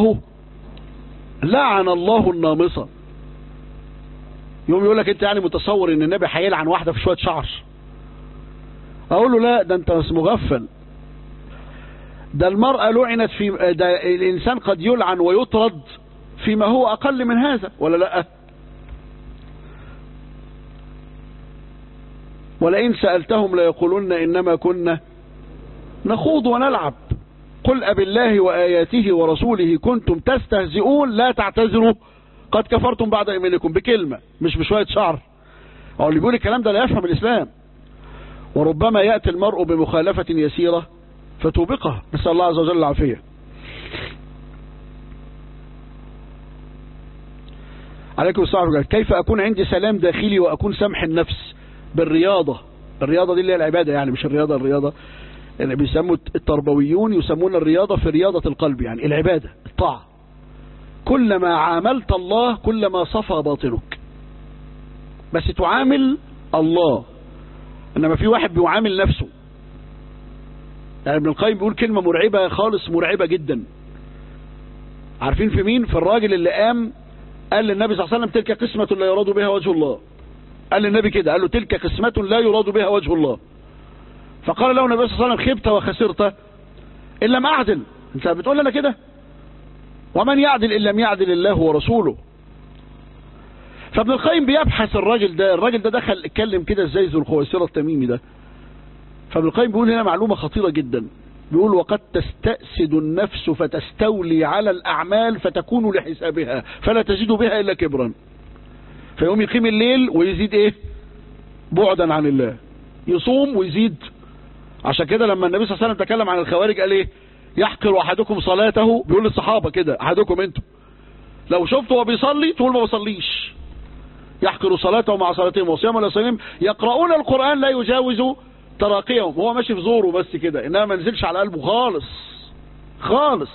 لعن الله النامصة؟ يوم يقول لك انت يعني متصور ان النبي هيلعن واحدة في شوية شعر؟ اقول له لا، ده انت مغفل. ده المرأة لعنت ده الإنسان قد يلعن ويطرد فيما هو أقل من هذا، ولا لا؟ ولئن سألتهم ليقولن إنما كنا نخوض ونلعب قل أبالله وآياته ورسوله كنتم تستهزئون لا تعتذروا قد كفرتم بعد إيمانكم. بكلمة مش بشوية شعر. أو اللي بيقول الكلام ده لا يفهم الإسلام. وربما يأتي المرء بمخالفة يسيرة فتوبقه، نسأل الله عز وجل العافية. عليكم السلام عليكم. كيف أكون عندي سلام داخلي وأكون سمح النفس بالرياضة؟ الرياضة دي اللي هي العبادة يعني، مش الرياضة يعني بيسموا التربويون يسمون الرياضة في رياضة القلب، يعني العبادة الطاعة. كلما عاملت الله كلما صفى باطنك، بس تعامل الله. إنما في واحد بيعامل نفسه. يعني ابن القيم بيقول كلمة مرعبة خالص، مرعبة جدا. عارفين في مين؟ في الراجل اللي قام قال للنبي صلى الله عليه وسلم تلك قسمة لا يراد بها وجه الله. قال للنبي كده، قال له تلك قسمة لا يراد بها وجه الله. فقال له النبي صلى الله عليه وسلم خبت وخسرت إن لم أعدل. انت بتقول لنا كده؟ ومن يعدل إن لم يعدل الله ورسوله. فابن القيم بيبحث الراجل ده دخل اتكلم كده ازاي ذو الخويصرة التميمي ده. فابن القيم بيقول هنا معلومة خطيرة جدا. بيقول وقد تستأسد النفس فتستولي على الأعمال فتكون لحسابها فلا تزيد بها إلا كبرا. فيقوم يقيم الليل ويزيد ايه؟ بعدا عن الله. يصوم ويزيد. عشان كده لما النبي صلى الله عليه وسلم تكلم عن الخوارج قال ايه؟ يحقر احدكم صلاته. بيقول للصحابة كده، احدكم انتم لو شفته وهو بيصلي تقول ما بصليش. يحقر صلاته مع صلاتهم وصيامهم وصيامهم يقرؤون القرآن لا يجاوز تراقيهم. هو ماشي في زوره بس كده، انما ما نزلش على قلبه خالص خالص.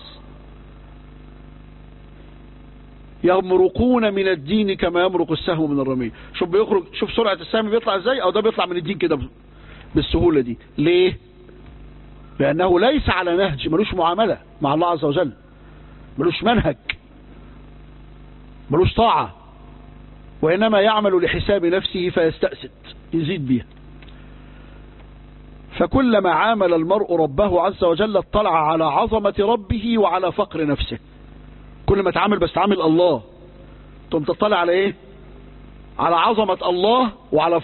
يمرقون من الدين كما يمرق السهم من الرمي. شوف بيخرج، شوف سرعة السهم بيطلع ازاي، او ده بيطلع من الدين كده بالسهولة دي. ليه؟ لأنه ليس على نهج، ملوش معاملة مع الله عز وجل، ملوش منهج، ملوش طاعة، وإنما يعمل لحساب نفسه فيستأسد يزيد بيها. فكلما عامل المرء ربه عز وجل اطلع على عظمة ربه وعلى فقر نفسه. كل ما تعامل بس تعامل الله ثم تطلع على ايه؟ على عظمة الله وعلى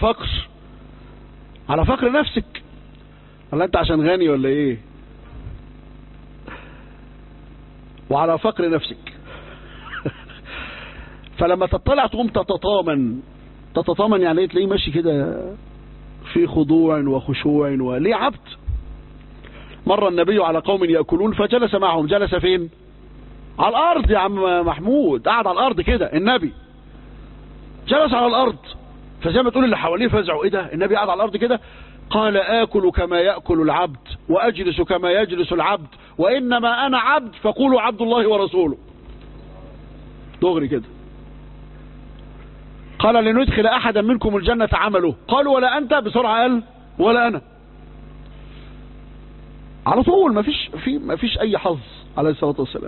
فقر نفسك. ولا انت عشان غني ولا ايه؟ وعلى فقر نفسك. فلما تطلع تقوم تتطامن يعني ايه؟ تلاقيه ماشي كده في خضوع وخشوع وليه عبد. مر النبي على قوم يأكلون فجلس معهم. جلس فين؟ على الأرض يا عم محمود، قعد على الأرض كده. النبي جلس على الأرض، فزي ما تقول اللي حواليه فزعوا ايه ده؟ النبي قعد على الأرض كده. قال آكل كما يأكل العبد وأجلس كما يجلس العبد وإنما أنا عبد فقولوا عبد الله ورسوله. دغري كده. قال لندخل أحدا منكم الجنة عمله. قالوا ولا أنت؟ بسرعة قال ولا أنا. على طول ما فيش أي حظ عليه الصلاة والسلام.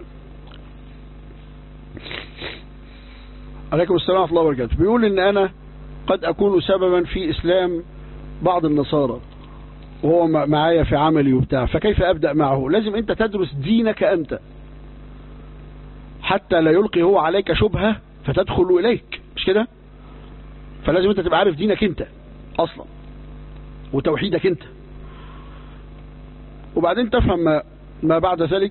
عليكم السلام ورحمة الله وبركاته. بيقول إن أنا قد أكون سببا في إسلام بعض النصارى وهو معايا في عملي وبتاع، فكيف أبدأ معه؟ لازم أنت تدرس دينك أنت حتى لا يلقي هو عليك شبهة فتدخل إليك، مش كده؟ فلازم أنت تبقى عارف دينك أنت أصلا وتوحيدك أنت، وبعدين تفهم ما بعد ذلك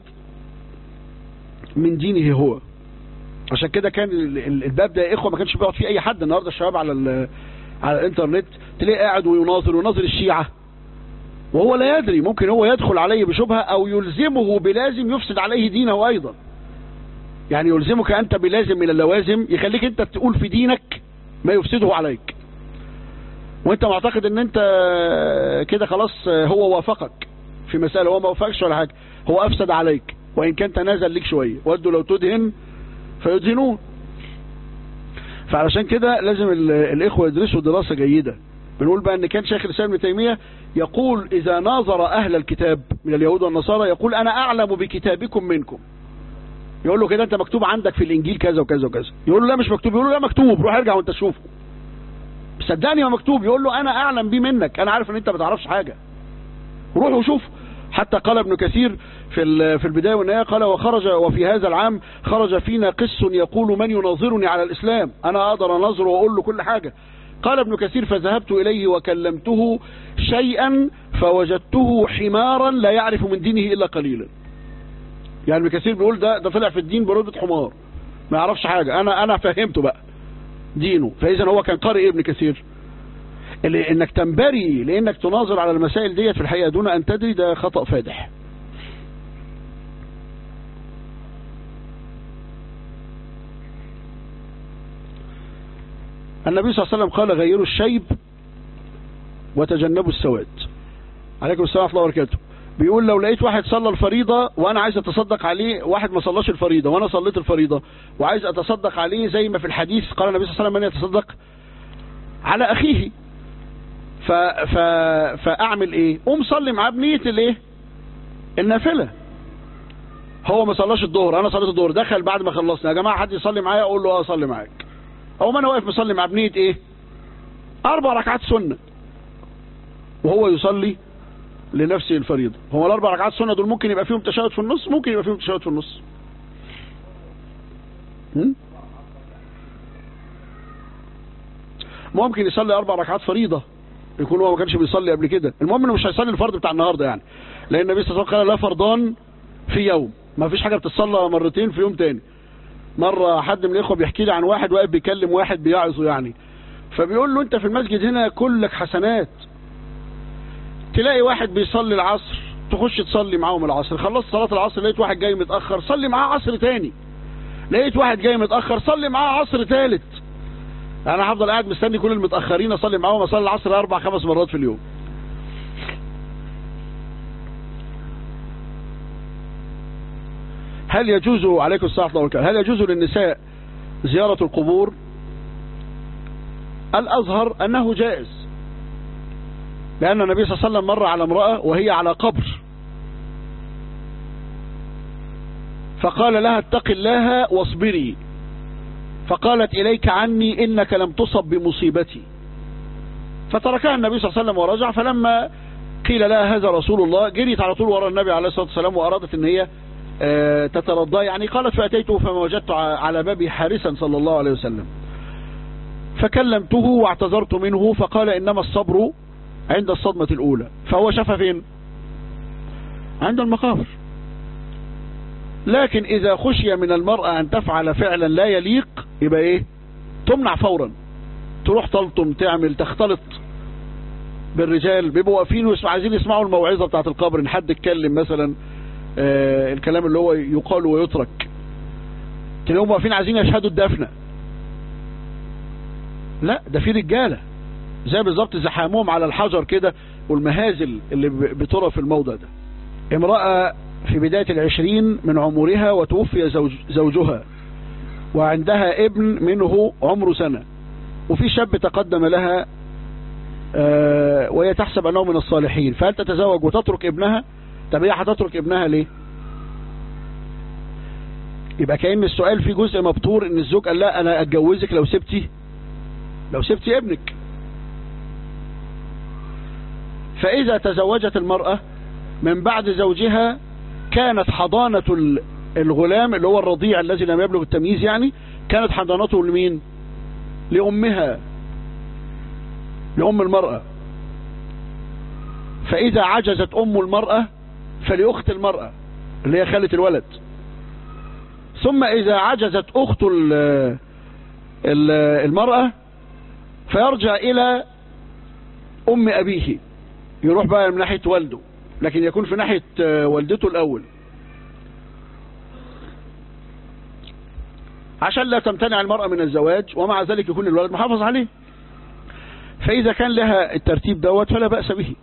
من دينه هو. عشان كده كان الباب ده يا إخوة ما كانش بيقعد فيه أي حد. النهاردة الشباب على الانترنت تلاقيه قاعد ويناظر الشيعة وهو لا يدري، ممكن هو يدخل عليه بشبهة أو يلزمه بلازم يفسد عليه دينه أيضا. يعني يلزمك أنت بلازم من اللوازم يخليك أنت تقول في دينك ما يفسده عليك، وأنت معتقد أن أنت كده خلاص هو وافقك في مسألة، هو ما وافقش ولا حاجة، هو أفسد عليك وإن كان تنازل لك شوية. ودوا لو تدهن فيدهنون. فعلشان كده لازم الإخوة يدرسوا دراسة جيدة. بنقول بقى أن كان شيخ الإسلام ابن تيمية يقول إذا ناظر أهل الكتاب من اليهود والنصارى يقول أنا أعلم بكتابكم منكم. يقول له كده أنت مكتوب عندك في الإنجيل كذا وكذا وكذا، يقول له لا مش مكتوب، يقول له لا مكتوب، روح ارجع وانت تشوفه. صدقني ما مكتوب، يقول له أنا أعلم بيه منك، أنا عارف أن أنت ما تعرفش حاجة، روح وشوف. حتى قال ابن كثير في البداية والنهاية قال وفي هذا العام خرج فينا قس يقول من يناظرني على الإسلام، أنا أقدر أناظره وأقول له كل حاجة. قال ابن كثير فذهبت إليه وكلمته شيئا فوجدته حمارا لا يعرف من دينه إلا قليلا. يعني ابن كثير بيقول ده طلع في الدين برتبة حمار ما يعرفش حاجة، أنا فهمته بقى دينه. فإذا هو كان قارئ ابن كثير. انك تنبري لانك تناظر على المسائل ديت في الحقيقة دون ان تدري ده خطأ فادح. النبي صلى الله عليه وسلم قال غيروا الشيب وتجنبوا السواد. عليكم السلام ورحمة الله وبركاته. بيقول لو لقيت واحد صلى الفريضة وانا عايز اتصدق عليه، واحد ما صلاش الفريضة وانا صليت الفريضة وعايز اتصدق عليه زي ما في الحديث قال النبي صلى الله عليه وسلم من يتصدق على اخيه، فاعمل ايه؟ قوم صلي معاه بنية الايه؟ النافلة. هو ما صلاش الظهر انا صليت الظهر، دخل بعد ما خلصنا يا جماعة حد يصلي معايا، اقول له اه اصلي معاك. او ما انا واقف مصلي مع بنية ايه؟ 4 ركعات سنة وهو يصلي لنفسه الفريضة. هو ال4 ركعات سنة دول ممكن يبقى فيهم تشهد في النص، ممكن يبقى فيهم تشهد في النص. ممكن يصلي 4 ركعات فريضة يكون هو ما كانش بيصلي قبل كده. المهم انه مش هيصلي الفرض بتاع النهارده يعني، لان النبي صلى الله عليه وسلم قال لا فرضان في يوم، ما فيش حاجه بتتصلى مرتين في يوم تاني. مره حد من الاخوه بيحكي لي عن واحد واقف بيكلم واحد بيعظه يعني، فبيقول له انت في المسجد هنا كلك حسنات، تلاقي واحد بيصلي العصر تخش تصلي معاهم العصر، خلصت صلاه العصر لقيت واحد جاي متاخر صلي معاه عصر تاني، لقيت واحد جاي متاخر صلي معاه عصر تالت. انا هفضل قاعد مستني كل المتاخرين اصلي معاهم، اصلي العصر 4 5 مرات في اليوم. هل يجوز عليكم السلام ورحمة الله وبركاته هل يجوز للنساء زيارة القبور؟ الأظهر أنه جائز، لأن النبي صلى الله عليه وسلم مر على امرأة وهي على قبر فقال لها اتق الله واصبري، فقالت إليك عني إنك لم تصب بمصيبتي، فتركها النبي صلى الله عليه وسلم ورجع. فلما قيل لها هذا رسول الله، جريت على طول وراء النبي عليه الصلاة والسلام وأرادت ان هي تترضى يعني. قالت فأتيته فما وجدت على بابي حارسا صلى الله عليه وسلم، فكلمته واعتذرت منه، فقال إنما الصبر عند الصدمة الأولى. فهو شافها فين؟ عند المقابر. لكن إذا خشي من المرأة أن تفعل فعلا لا يليق يبقى إيه؟ تمنع فورا، تروح تلطم، تعمل، تختلط بالرجال. بيبقوا واقفين عايزين يسمعوا الموعظة بتاعت القبر، ان حد اتكلم مثلا الكلام اللي هو يقال ويترك، تلاقيهم واقفين عايزين يشهدوا الدفنة. لا، ده في رجالة زي بالظبط زحامهم على الحجر كده والمهازل اللي بترى في الموضع ده. امرأة في بداية 20 من عمرها وتوفي زوجها وعندها ابن منه عمره سنة، وفي شاب تقدم لها وهي تحسب أنه من الصالحين، فهل تتزوج وتترك ابنها؟ طب هي هتترك ابنها ليه؟ يبقى كأن السؤال فيه جزء مبتور، ان الزوج قال لا انا اتجوزك لو سبتي ابنك. فإذا تزوجت المرأة من بعد زوجها كانت حضانة الغلام اللي هو الرضيع الذي لم يبلغ التمييز يعني، كانت حضانته لمين؟ لأمها، لأم المرأة. فإذا عجزت أم المرأة فلأخت المرأة اللي هي خالة الولد. ثم إذا عجزت أخت المرأة فيرجع إلى أم أبيه، يروح بقى من ناحية والده، لكن يكون في ناحية والدته الأول عشان لا تمتنع المرأة من الزواج، ومع ذلك يكون الولد محافظ عليه. فإذا كان لها الترتيب دوت فلا بأس به.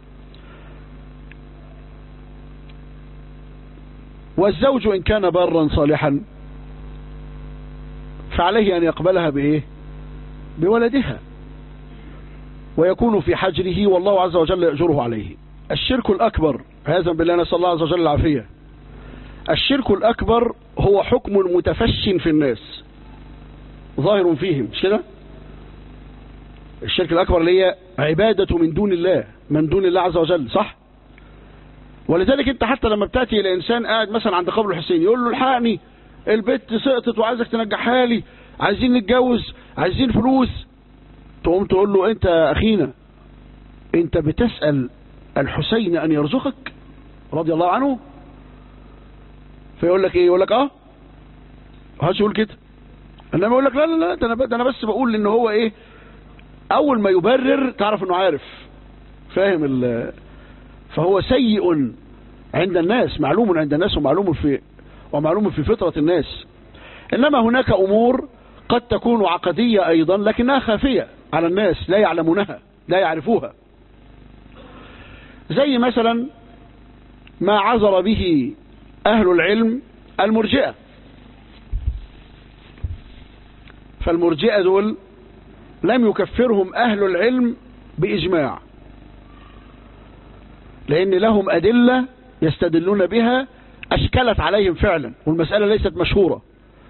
والزوج إن كان بارا صالحا فعليه أن يقبلها بإيه؟ بولدها، ويكون في حجره والله عز وجل يأجره عليه. الشرك الأكبر، هذا بالله نسأل الله عز وجل العافية، الشرك الأكبر هو حكم متفش في الناس ظاهر فيهم، مش كده؟ الشرك الأكبر اللي هي عبادة من دون الله عز وجل، صح؟ ولذلك انت حتى لما بتأتي إلى إنسان قاعد مثلا عند قبر الحسين يقول له الحقني البت سقطت وعايزك تنجحها لي، عايزين نتجوز، عايزين فلوس، تقوم تقول له انت أخينا انت بتسأل الحسين أن يرزقك رضي الله عنه؟ فيقول لك ايه؟ يقول لك هاش يقول كده، انما يقول لك لا لا لا ده انا بس بقول ان هو ايه، اول ما يبرر تعرف انه عارف فاهم فهو سيء عند الناس، معلوم عند الناس ومعلوم في فطرة الناس. انما هناك امور قد تكون عقدية ايضا لكنها خافية على الناس لا يعلمونها لا يعرفوها، زي مثلا ما عذر به اهل العلم المرجئة. فالمرجئة دول لم يكفرهم أهل العلم بإجماع، لأن لهم أدلة يستدلون بها أشكلت عليهم فعلا والمسألة ليست مشهورة،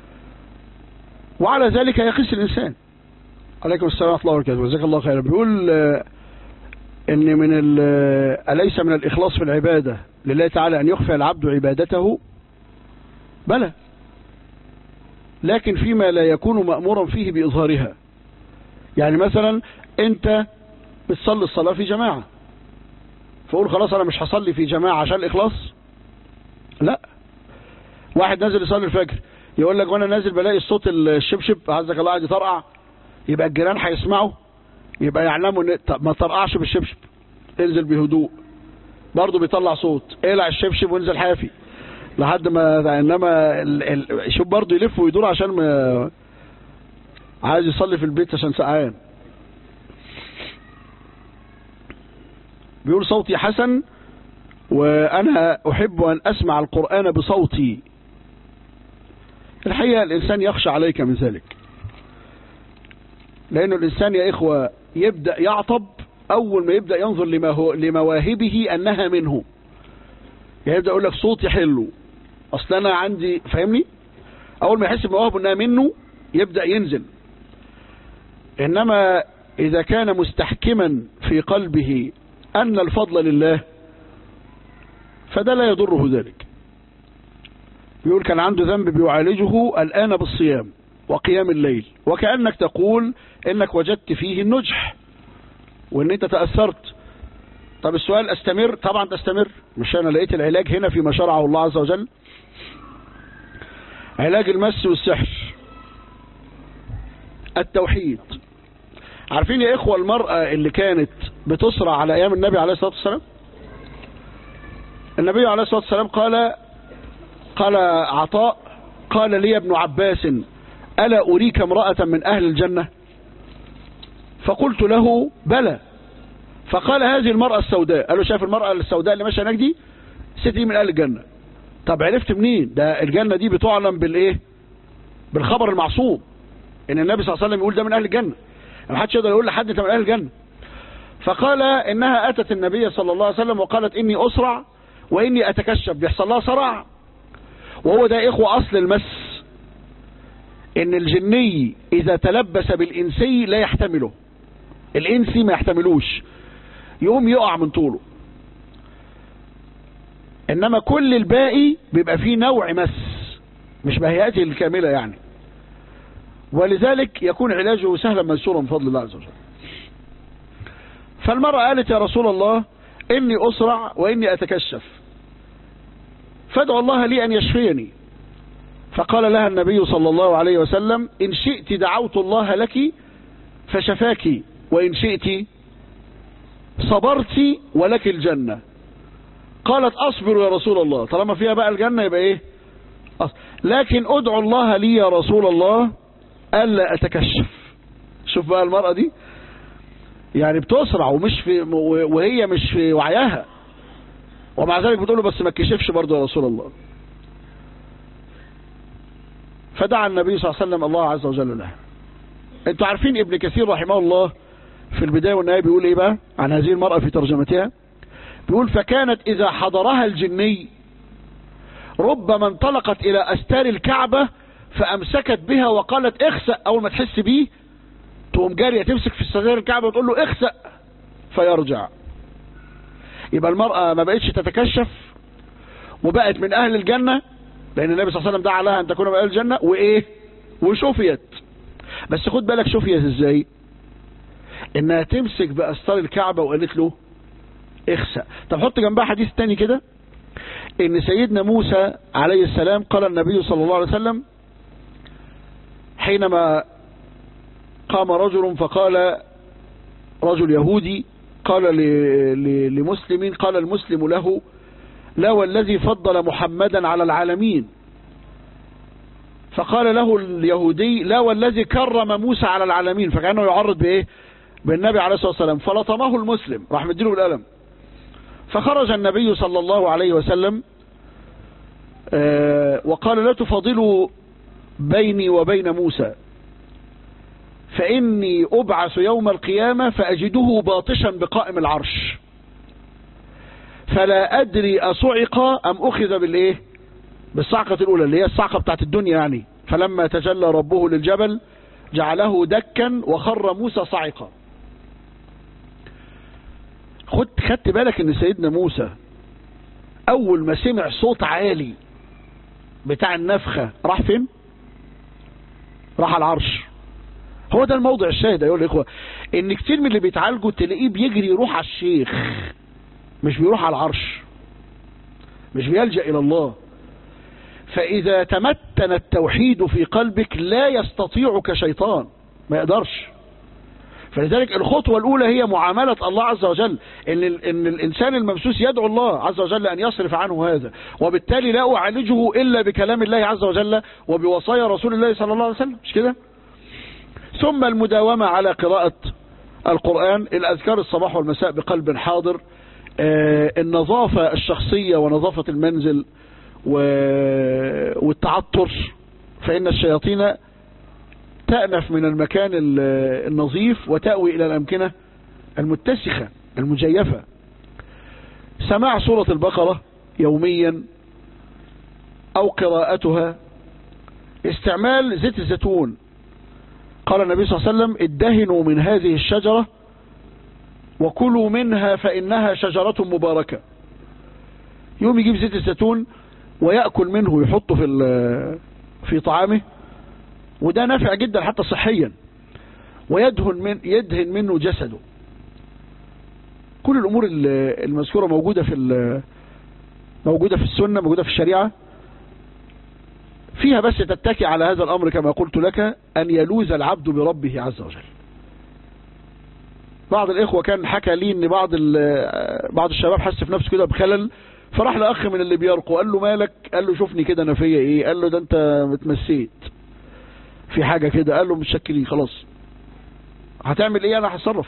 وعلى ذلك يقيس الإنسان. عليكم السلام ورحمة الله وبركاته، جزاك الله خيرا. بيقول إن أليس من الإخلاص في العبادة لله تعالى أن يخفي العبد عبادته؟ بلى، لكن فيما لا يكون مأمورا فيه بإظهارها. يعني مثلا انت بتصلي الصلاة في جماعة، فقول خلاص انا مش هصلي في جماعة عشان الإخلاص، لا. واحد نازل يصلي الفجر يقول لك وانا نازل بلاقي الصوت الشبشب عزك الله قاعد يطرقع، يبقى الجيران هيسمعوا، يبقى يعلموا ان ما ترقعش بالشبشب، انزل بهدوء. برضه بيطلع صوت، اقلع الشبشب وانزل حافي لحد ما، انما شوف برضه يلف ويدور عشان ما عايز يصلي في البيت عشان سقعان. بيقول صوتي حسن وانا احب ان اسمع القرآن بصوتي. الحقيقة الانسان يخشى عليك من ذلك، لانه الانسان يا اخوة يبدأ يعطب اول ما يبدأ ينظر لمواهبه انها منه، يعني يبدأ يقول لك صوتي حلو اصلا انا عندي، فاهمني؟ اول ما يحس بمواهبه انها منه يبدأ ينزل. انما اذا كان مستحكما في قلبه ان الفضل لله فده لا يضره ذلك. بيقول كان عنده ذنب بيعالجه الآن بالصيام وقيام الليل، وكأنك تقول إنك وجدت فيه النجح وإن أنت تأثرت. طب السؤال أستمر؟ طبعا تستمر، مش أنا لقيت العلاج هنا فيما شرعه الله عز وجل. علاج المس والسحر التوحيد. عارفين يا إخوة المرأة اللي كانت بتصرع على أيام النبي عليه الصلاة والسلام؟ النبي عليه الصلاة والسلام قال عطاء قال لي ابن عباس ألا أريك امرأة من أهل الجنة؟ فقلت له بلى. فقال هذه المرأة السوداء. قال له شايف المرأة السوداء اللي ماشيه هناك دي؟ الست دي من أهل الجنة. طب عرفت منين؟ ده الجنة دي بتعلم بالإيه؟ بالخبر المعصوم إن النبي صلى الله عليه وسلم يقول ده من أهل الجنة، ما حدش يقدر يقول لحد أنت من أهل الجنة. فقال إنها أتت النبي صلى الله عليه وسلم وقالت إني أسرع وإني أتكشف، بيحصل لها صرع. وهو ده إخوة أصل المس، إن الجني إذا تلبس بالإنسي لا يحتمله، الإنسي ما يحتملوش، يقوم يقع من طوله. إنما كل الباقي بيبقى فيه نوع مس، مش بهيئته الكاملة يعني، ولذلك يكون علاجه سهلا ميسورا بفضل الله عز وجل. فالمرأة قالت يا رسول الله إني أسرع وإني أتكشف، فادعو الله لي أن يشفيني. فقال لها النبي صلى الله عليه وسلم إن شئت دعوت الله لك فشفاك، وإن شئت صبرت ولك الجنة. قالت أصبر يا رسول الله، طالما فيها بقى الجنة يبقى إيه؟ لكن أدعو الله لي يا رسول الله ألا أتكشف. شوف بقى المرأة دي يعني بتسرع وهي مش في وعيها، ومع ذلك بتقول له بس ما تكشفش برضه يا رسول الله. فدعا النبي صلى الله عليه وسلم الله عز وجل لها. انتوا عارفين ابن كثير رحمه الله في البداية والنهاية بيقول ايه بقى عن هذه المرأة في ترجمتها؟ بيقول فكانت إذا حضرها الجني ربما انطلقت إلى أستار الكعبة فأمسكت بها وقالت اخسأ. أول ما تحس بيه تقوم جارية تمسك في أستار الكعبة وتقول له اخسأ فيرجع. يبقى المرأة ما بقتش تتكشف وبقت من أهل الجنة، لأن النبي صلى الله عليه وسلم دعا لها أن تكون من أهل الجنة، وإيه؟ وشفيت. بس خد بالك شفيت إزاي؟ إنها تمسك بأستار الكعبة وقالت له اخسأ. طب حط جنبها حديث تاني كده، إن سيدنا موسى عليه السلام قال النبي صلى الله عليه وسلم حينما قام رجل فقال رجل يهودي قال لمسلم، قال المسلم له لا والذي فضل محمدا على العالمين. فقال له اليهودي لا والذي كرم موسى على العالمين، فكأنه يعرض بإيه؟ بالنبي عليه الصلاة والسلام. فلطمه المسلم، راح مديله بالقلم. فخرج النبي صلى الله عليه وسلم وقال لا تفضلوا بيني وبين موسى فإني أبعث يوم القيامة فأجده باطشا بقائم العرش فلا أدري أصعق أم أخذ بالإيه؟ بالصعقة الأولى اللي هي الصعقة بتاعت الدنيا يعني. فلما تجلى ربه للجبل جعله دكا وخر موسى صعقا. خدت بالك ان سيدنا موسى اول ما سمع صوت عالي بتاع النفخة راح فين؟ راح على العرش. هو ده الموضع الشاهد ايها الاخوة، ان كتير من اللي بيتعالجوا تلاقيه بيجري يروح على الشيخ، مش بيروح على العرش، مش بيلجأ الى الله. فاذا تمتن التوحيد في قلبك لا يستطيعك شيطان، ما يقدرش. فلذلك الخطوة الأولى هي معاملة الله عز وجل، إن الإنسان الممسوس يدعو الله عز وجل أن يصرف عنه هذا، وبالتالي لا أعالجه إلا بكلام الله عز وجل وبوصايا رسول الله صلى الله عليه وسلم، مش كده؟ ثم المداومة على قراءة القرآن، الأذكار الصباح والمساء بقلب حاضر، النظافة الشخصية ونظافة المنزل والتعطر، فإن الشياطين تأنف من المكان النظيف وتأوي إلى الأمكنة المتسخة المجيفة. سماع سورة البقرة يوميا أو قراءتها. استعمال زيت الزيتون، قال النبي صلى الله عليه وسلم ادهنوا من هذه الشجرة وكلوا منها فإنها شجرة مباركة. يوم يجيب زيت الزيتون ويأكل منه ويحطه في طعامه، وده نافع جدا حتى صحيا، يدهن منه جسده. كل الأمور المذكورة موجودة في السنة، موجودة في الشريعة، فيها بس تتكي على هذا الأمر كما قلت لك، أن يلوذ العبد بربه عز وجل. بعض الإخوة كان حكى لي أن بعض الشباب حس في نفسه كده بخلل، فراح لأخ من اللي بيرقوا قال له مالك؟ قال له شوفني كده أنا فيا إيه؟ قال له ده أنت متمسيت في حاجة كده. قال له متشكلين خلاص، هتعمل إيه؟ أنا هتصرف.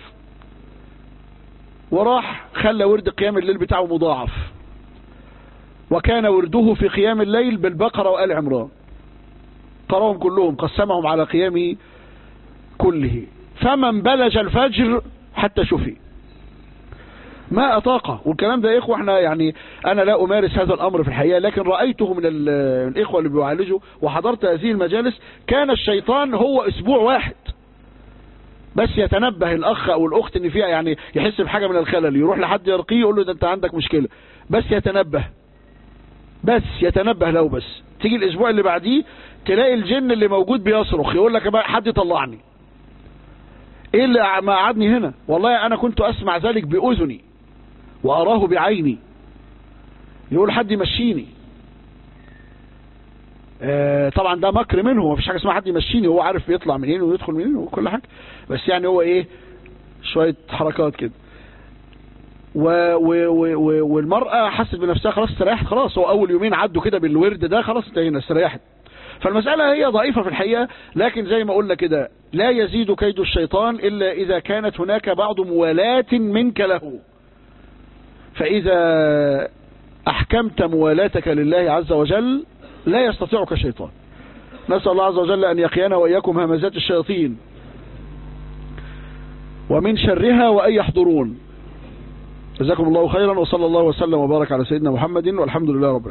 وراح خلى ورد قيام الليل بتاعه مضاعف، وكان ورده في قيام الليل بالبقرة وآل عمران، قراهم كلهم، قسمهم على قيامه كله، فمن بلج الفجر حتى شفي ما أطاقه. والكلام ده يا إخوة احنا يعني أنا لا أمارس هذا الأمر في الحقيقة، لكن رأيته من الإخوة اللي بيعالجوا وحضرت هذه المجالس. كان الشيطان هو أسبوع واحد بس يتنبه الأخ أو الأخت إن فيها يعني يحس بحاجة من الخلل، يروح لحد يرقيه يقول له ده أنت عندك مشكلة، بس يتنبه له. بس تيجي الأسبوع اللي بعديه تلاقي الجن اللي موجود بيصرخ يقول لك بقى حد يطلعني. إيه اللي ما قعدني هنا؟ والله أنا كنت أسمع ذلك بأذني وأراه بعيني، يقول حد يمشيني. طبعا ده مكر منه، ما فيش حاجة اسمها حد يمشيني، هو عارف يطلع منين ويدخل منين وكل حاجة، بس يعني هو ايه شوية حركات كده. والمرأة حست بنفسها خلاص استريحت، خلاص هو أول يومين عدوا كده بالورد ده، خلاص انتهينا استريحت. فالمسألة هي ضعيفة في الحقيقة، لكن زي ما قلنا كده لا يزيد كيد الشيطان إلا إذا كانت هناك بعض موالاة منك له. فإذا أحكمت موالاتك لله عز وجل لا يستطيعك الشيطان. نسأل الله عز وجل أن يقينا وإياكم همزات الشياطين ومن شرها وأن يحضرون. جزاكم الله خيرا، وصلى الله وسلم وبارك على سيدنا محمد، والحمد لله رب العالمين.